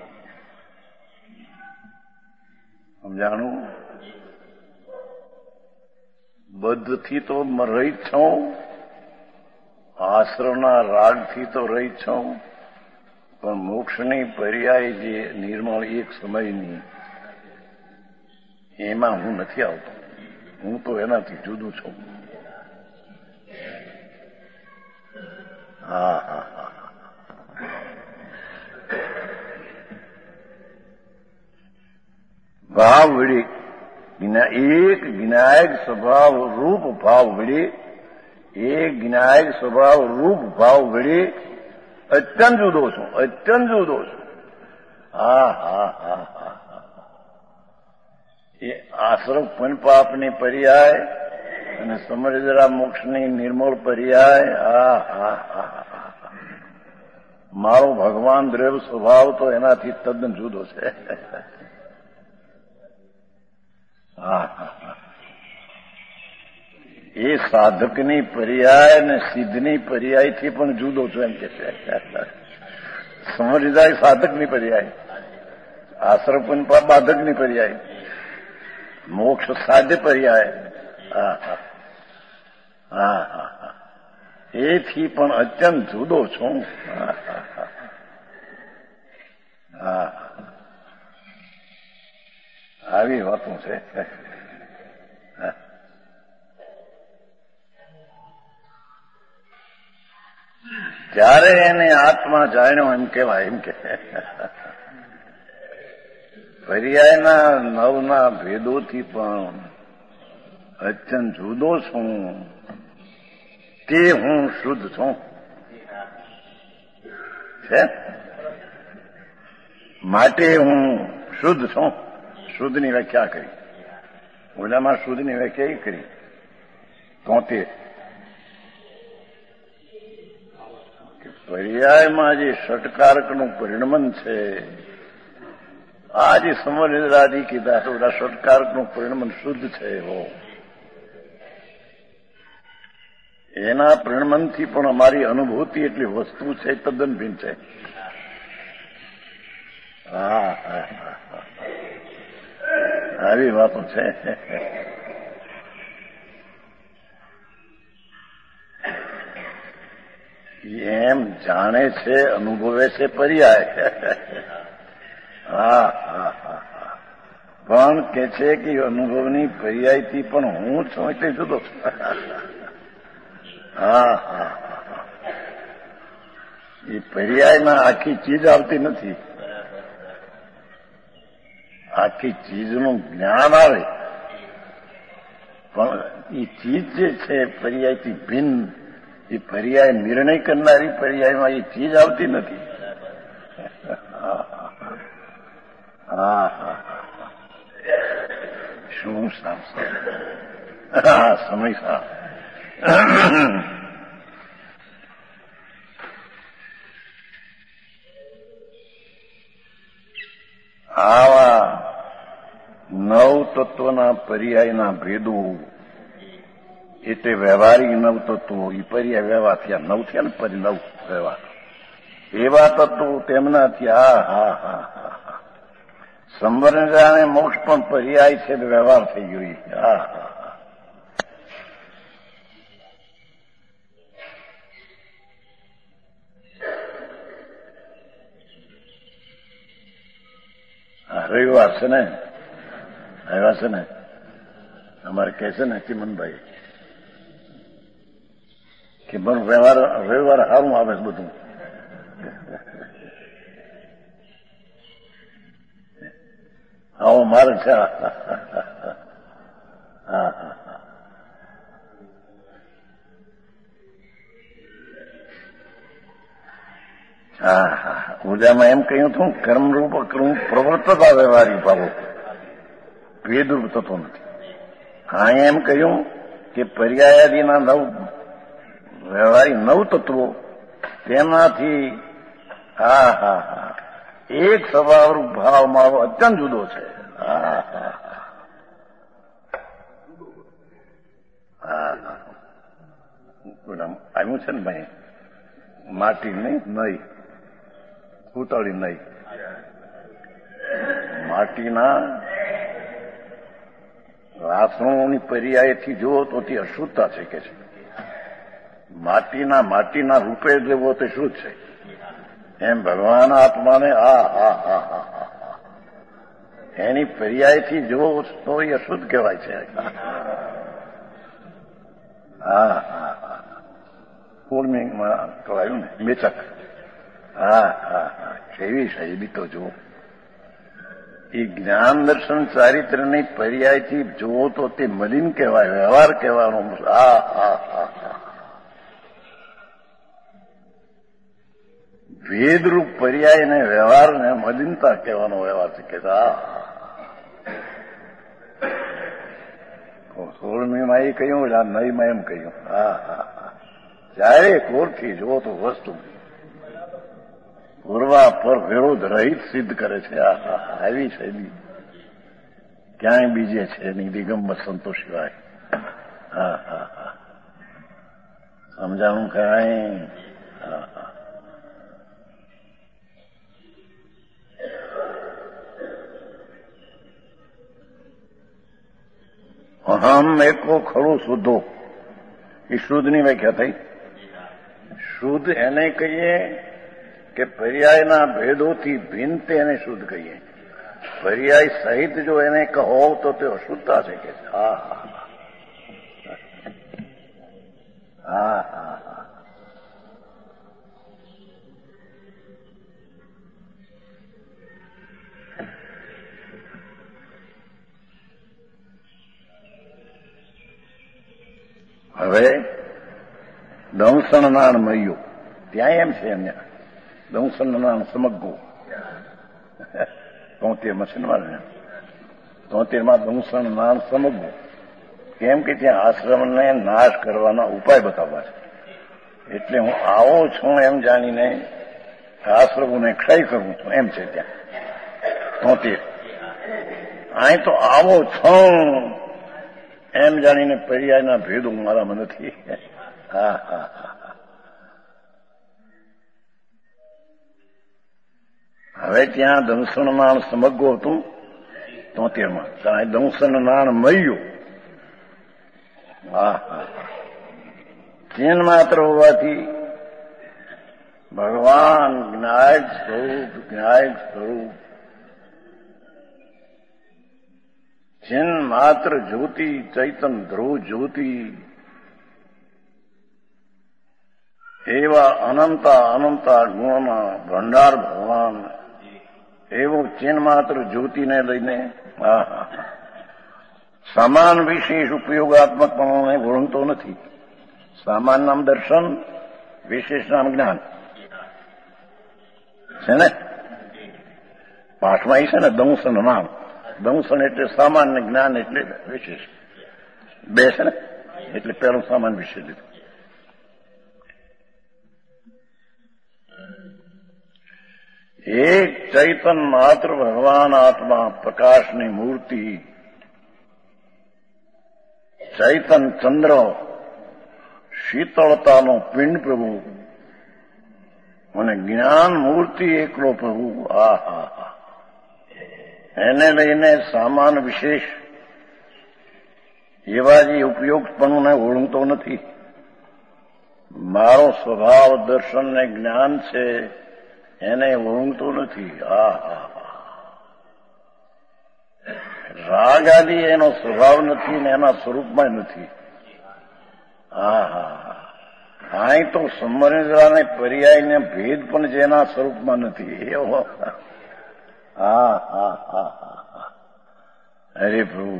સમજાણું? બદ્ધથી તો રહિત છું, આશ્રમના રાગથી તો રહિત છું, પણ મોક્ષની પર્યાય જે નિર્મળ એક સમયની, એમાં હું નથી આવતો. હું તો એનાથી જુદું છું. હા હા હા, ભાવ વળી એક જ્ઞાયક સ્વભાવ રૂપ ભાવ વળી, એક જ્ઞાયક સ્વભાવ રૂપ ભાવ વળી અત્યંત જુદો છું, અત્યંત જુદો છું. હા હા હા હા, એ આશ્રમ પણ પાપની પર્યાય અને સમજરા મોક્ષની નિર્મળ પર્યાય. હા હા હા, મારો ભગવાન દ્રવ સ્વભાવ તો એનાથી તદ્દન જુદો છે. હા હા, એ સાધકની પર્યાય અને સિદ્ધની પર્યાયથી પણ જુદો છું એમ કે છે. સમજદાય સાધકની પર્યાય, આશ્રમ પણ બાધકની પર્યાય, મોક્ષ સાધ્ય પર્યાય. હા હા હા હા, એથી પણ અત્યંત જુદો છું. હા હા હા, આવી વાતો છે. ત્યારે એને આત્મા જાણ્યો એમ કેવાય, એમ કે પર્યાયના 9ના ભેદોથી પણ અત્યંત જુદો છું, તે હું શુદ્ધ છું. છે માટે હું શુદ્ધ છું. શુદ્ધની વ્યાખ્યા કરી, ઓલામાં શુદ્ધની વ્યાખ્યા એ કરી 73. પર્યાયમાં જે ષટકારકનું પરિણમન છે, આ જે સમજદાદી કીધા તો બધા ષટકારકનું પરિણમન શુદ્ધ છે. એના પરિણમનથી પણ અમારી અનુભૂતિ એટલી વસ્તુ છે તદ્દન ભિન્ન છે. હા હા હા, આવી વાતો છે. એમ જાણે છે, અનુભવે છે પર્યાય. હા હા હા, પણ કે છે કે અનુભવની પર્યાયથી પણ હું છું એટલે જુદો છું. હા હા, એ પર્યાયમાં આખી ચીજ આવતી નથી, આખી ચીજનું જ્ઞાન આવે, પણ એ ચીજ જે છે પર્યાયથી ભિન્ન, એ પર્યાય નિર્ણય કરનારી પર્યાયમાં એ ચીજ આવતી નથી. હા હા, શું સાંભળે? હા, સમય સા આવા 9 તત્વના પર્યાયના ભેદો એટલે વ્યવહારિક નવ તત્વો એ પર્યાય વ્યવહાર થયા, નવ થયા ને પરી નવ વ્યવહાર, એવા તત્વો તેમના થયા. હા હા હા હા, સંવરણ જાણે મોક્ષ પણ પર્યાય છે, વ્યવહાર થઈ ગયો. હા હા હા, રવિવાર છે ને, આવ્યા છે ને, અમારે કહે છે ને ચિમનભાઈ કે બન વ્યવહાર રવિવાર સારું આવે છે બધું. આવો મારે છે. હા હા હા હા, પૂજામાં એમ કહ્યું હતું કર્મરૂપ પ્રવર્તતા વ્યવહારિક ભાવો ભેદરૂપ થતો નથી. હા, એમ કહ્યું કે પર્યાયાદિના નવ વ્યવહારિક નવ તત્વો તેમાંથી હા હા હા એક સ્વભાવરૂપ ભાવ મારો અત્યંત જુદો છે. હા હા હા હા, આવ્યું છે ને ભાઈ, માટી નહીં નહીં ઉતાળી નહીં, માટીના વાસણોની પર્યાયથી જુઓ તો તે અશુદ્ધતા છે કે છે. માટીના રૂપે લેવો તો શુદ્ધ છે. એમ ભગવાન આત્માને એની પર્યાયથી જુઓ તો એ અશુદ્ધ કહેવાય છે. હા હા હા, પૂર્ણિમાં કહેવાયું ને મેચક. હા હા હા, કેવી શૈલી તો જુઓ. એ જ્ઞાન દર્શન ચારિત્રની પર્યાયથી જુઓ તો તે મલિન કહેવાય, વ્યવહાર કહેવાનો. હા હા હા હા, ભેદરૂપ પર્યાય ને વ્યવહાર ને મલિનતા કહેવાનો વ્યવહાર છે કે 16મીમાં એ કહ્યું, નહીમાં એમ કહ્યું. હા હા હા, જ્યારે કોરથી જુઓ તો વસ્તુ પૂર્વા પર વિરોધ રહિત સિદ્ધ કરે છે. આ હા, આવી શૈલી ક્યાંય બીજે છે નહીં, દિગંબર સંતો સિવાય. હા હા હા, સમજાણું કાંઈ. હા હા, અહમ એકો ખરું શુદ્ધો, એ શુદ્ધની વ્યાખ્યા થઈ. શુદ્ધ એને કહીએ કે પર્યાયના ભેદોથી ભિન્ન તેને શુદ્ધ કહીએ. પર્યાય સહિત જો એને કહો તો તે અશુદ્ધતા છે કે. હા હા હા હા હા, હવે દંસણ નાણ મૈયો ત્યાં એમ છે એમને દંસણ નાણ સમગ્ગો 73માં છે ને, 73માં દંસણ નાણ સમગ્ગો. કેમ કે ત્યાં આશ્રમને નાશ કરવાના ઉપાય બતાવવા છે. એટલે હું આવો છું એમ જાણીને આશ્રમોને ક્ષય કરું છું એમ છે ત્યાં 73. અહીં તો આવો છું એમ જાણીને પર્યાયના ભેદો મારામાં નથી. હા હા હા, હવે ત્યાં દંસણ નાણ સમગ્ગો હતું 73માં, ત્યાં દંસણ નાણ મૈયો. હા હા, ચિહ્ન માત્ર હોવાથી ભગવાન જ્ઞાયક સ્વરૂપ ચિહ્ન માત્ર જ્યોતિ ચૈતન ધ્રુવ જ્યોતિ એવા અનંતા ગુણોના ભંડાર ભગવાન એવો ચિહ્ન માત્ર જ્યોતિને લઈને સમાન વિશેષ ઉપયોગાત્મક પણોને ઓળંગતો નથી. સામાન નામ દર્શન, વિશેષ નામ જ્ઞાન છે ને. પાઠમાં છે ને દંસન નામ. દંસન એટલે સામાન્ય, જ્ઞાન એટલે વિશેષ. બે છે ને, એટલે પહેલું સામાન વિશે લીધું. એક ચૈતન માત્ર ભગવાન આત્મા પ્રકાશની મૂર્તિ, ચૈતન ચંદ્ર શીતળતાનો પિંડ પ્રભુ અને જ્ઞાન મૂર્તિ એકલો પ્રભુ. આહા, એને લઈને સામાન વિશેષ એવા જે ઉપયોગપણુને ઓળંગતો નથી. મારો સ્વભાવ દર્શન ને જ્ઞાન છે એને ઓળંગતો નથી. આહા, રાગ આદિ એનો સ્વભાવ નથી ને એના સ્વરૂપમાં નથી. આહા, અહીં તો સમરેન્દ્રાને પર્યાયને ભેદ પણ જેના સ્વરૂપમાં નથી એવો. હા હા હા હા, અરે પ્રભુ.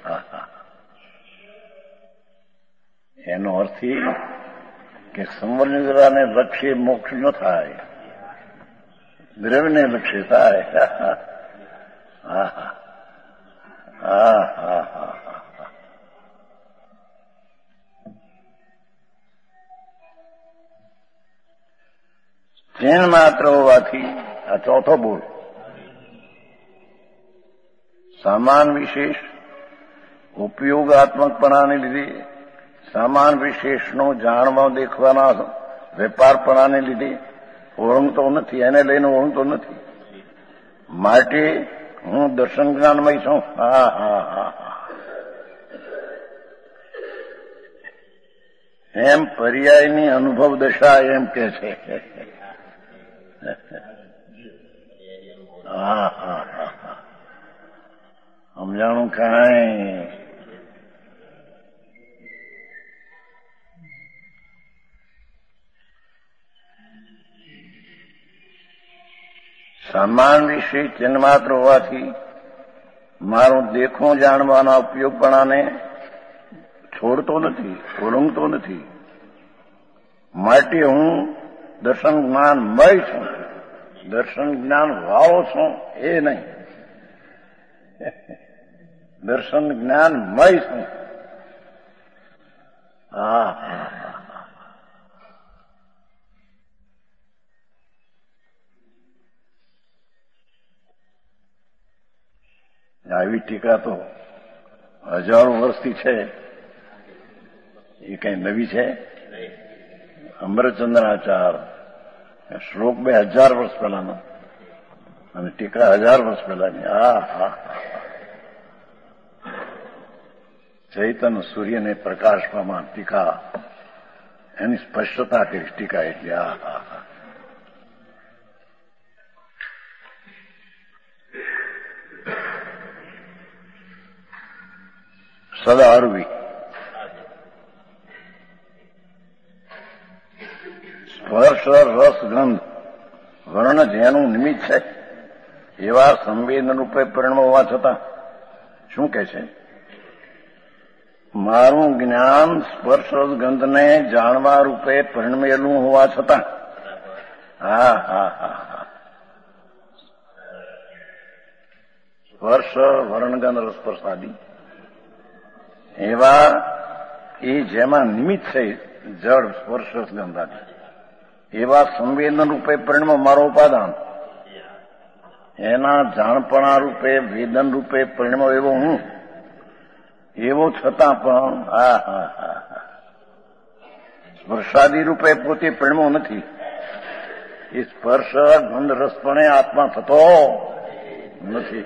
એનો અર્થ કે સમરેન્દ્રાને લક્ષ્ય મોક્ષ ન થાય, દ્રવ્યને લક્ષ્ય થાય. હા હા હા હા હા. ચિહ્ન માત્ર હોવાથી આ ચોથો બોલ. સામાન વિશેષ ઉપયોગાત્મકપણાને લીધે, સામાન વિશેષનો જાણવા દેખવાના વેપારપણાને લીધે ઓળંગતો નથી, એને લઈને ઓળંગતો નથી. માટે હું દર્શન જ્ઞાનમય છું. હા હા હા હા, એમ પર્યાયની અનુભવ દશા એમ કે છે. હા હા હા હા, સમજાણું કાંઈ? સામાન વિશે ચિહ્ન માત્ર હોવાથી મારું દેખવું જાણવાના ઉપયોગપણાને છોડતો નથી, ઓળંગતો નથી. માટે હું દર્શન જ્ઞાનમય છું. દર્શન જ્ઞાન વાળો છું એ નહીં, દર્શન જ્ઞાનમય છું. હા હા હા, આવી ટીકા તો હજારો વર્ષથી છે. એ કઈ નવી છે? અમરચંદ્રાચાર શ્લોક 2000 વર્ષ પહેલાનો અને ટીકા 1000 વર્ષ પહેલાની. હા હા, ચૈતન્ય સૂર્યને પ્રકાશમાં ટીકા, એની સ્પષ્ટતા કરી ટીકા એટલે. હા હા હા, સદા અરવી સ્પર્શ રસ ગંધ વર્ણ જેનું નિમિત્ત છે એવા સંવેદન રૂપે પરિણમ હોવા છતાં શું કે છે? મારું જ્ઞાન સ્પર્શ રસ ગંધને જાણવા રૂપે પરિણમેલું હોવા છતાં. હા હા હા હા, સ્પર્શ વર્ણગંધ રસસ્પર્શાદી એવા એ જેમાં નિમિત્ત છે જળ સ્પર્શ ગંધાદી એવા સંવેદન રૂપે પરિણમ મારો ઉપાદાન, એના જાણપણા રૂપે વેદન રૂપે પરિણમ એવો હું, એવો છતાં પણ હા હા હા, સ્પર્શાદી રૂપે પોતે પરિણમો નથી. એ સ્પર્શ ગંધ રસપણે આત્મા થતો નથી.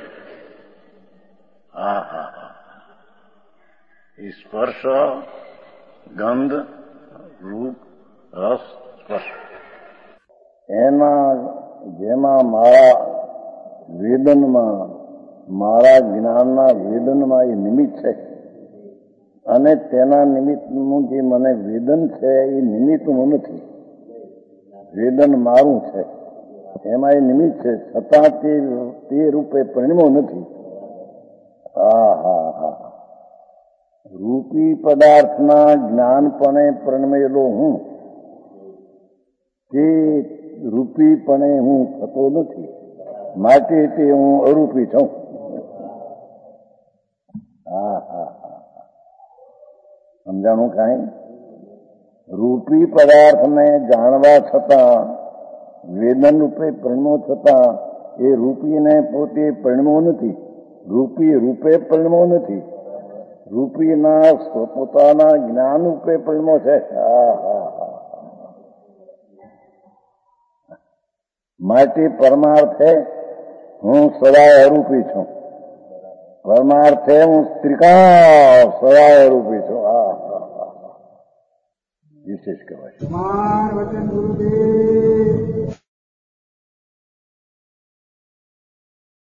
હા હા હા, એ સ્પર્શ ગંધ રૂપ રસ સ્પર્શ એના જેમાં મારા વેદનમાં, મારા જ્ઞાનના વેદનમાં એ નિમિત્ત છે અને તેના નિમિત્તનું જે મને વેદન છે એ નિમિત્તનું નથી, વેદન મારું છે. એમાં એ નિમિત્ત છે છતાં તે રૂપે પરિણમો નથી. હા હા હા, રૂપી પદાર્થના જ્ઞાનપણે પરિણમેલો હું, તે રૂપીપણે હું થતો નથી. માટે તે હું અરૂપી છું. હા હા હા, સમજાણું કાંઈ? રૂપી પદાર્થને જાણવા છતાં, વેદન રૂપે પરિણમો છતાં એ રૂપીને પોતે પરિણમો નથી. રૂપી રૂપે પરિણમો નથી, રૂપીના પોતાના જ્ઞાન રૂપે પરિણમો છે. હા માટે પરમાર્થે હું સદાય અરૂપી છું. પરમાર્થે હું ત્રિકાળ સદાય અરૂપી છું. વિશેષ કહેવાય.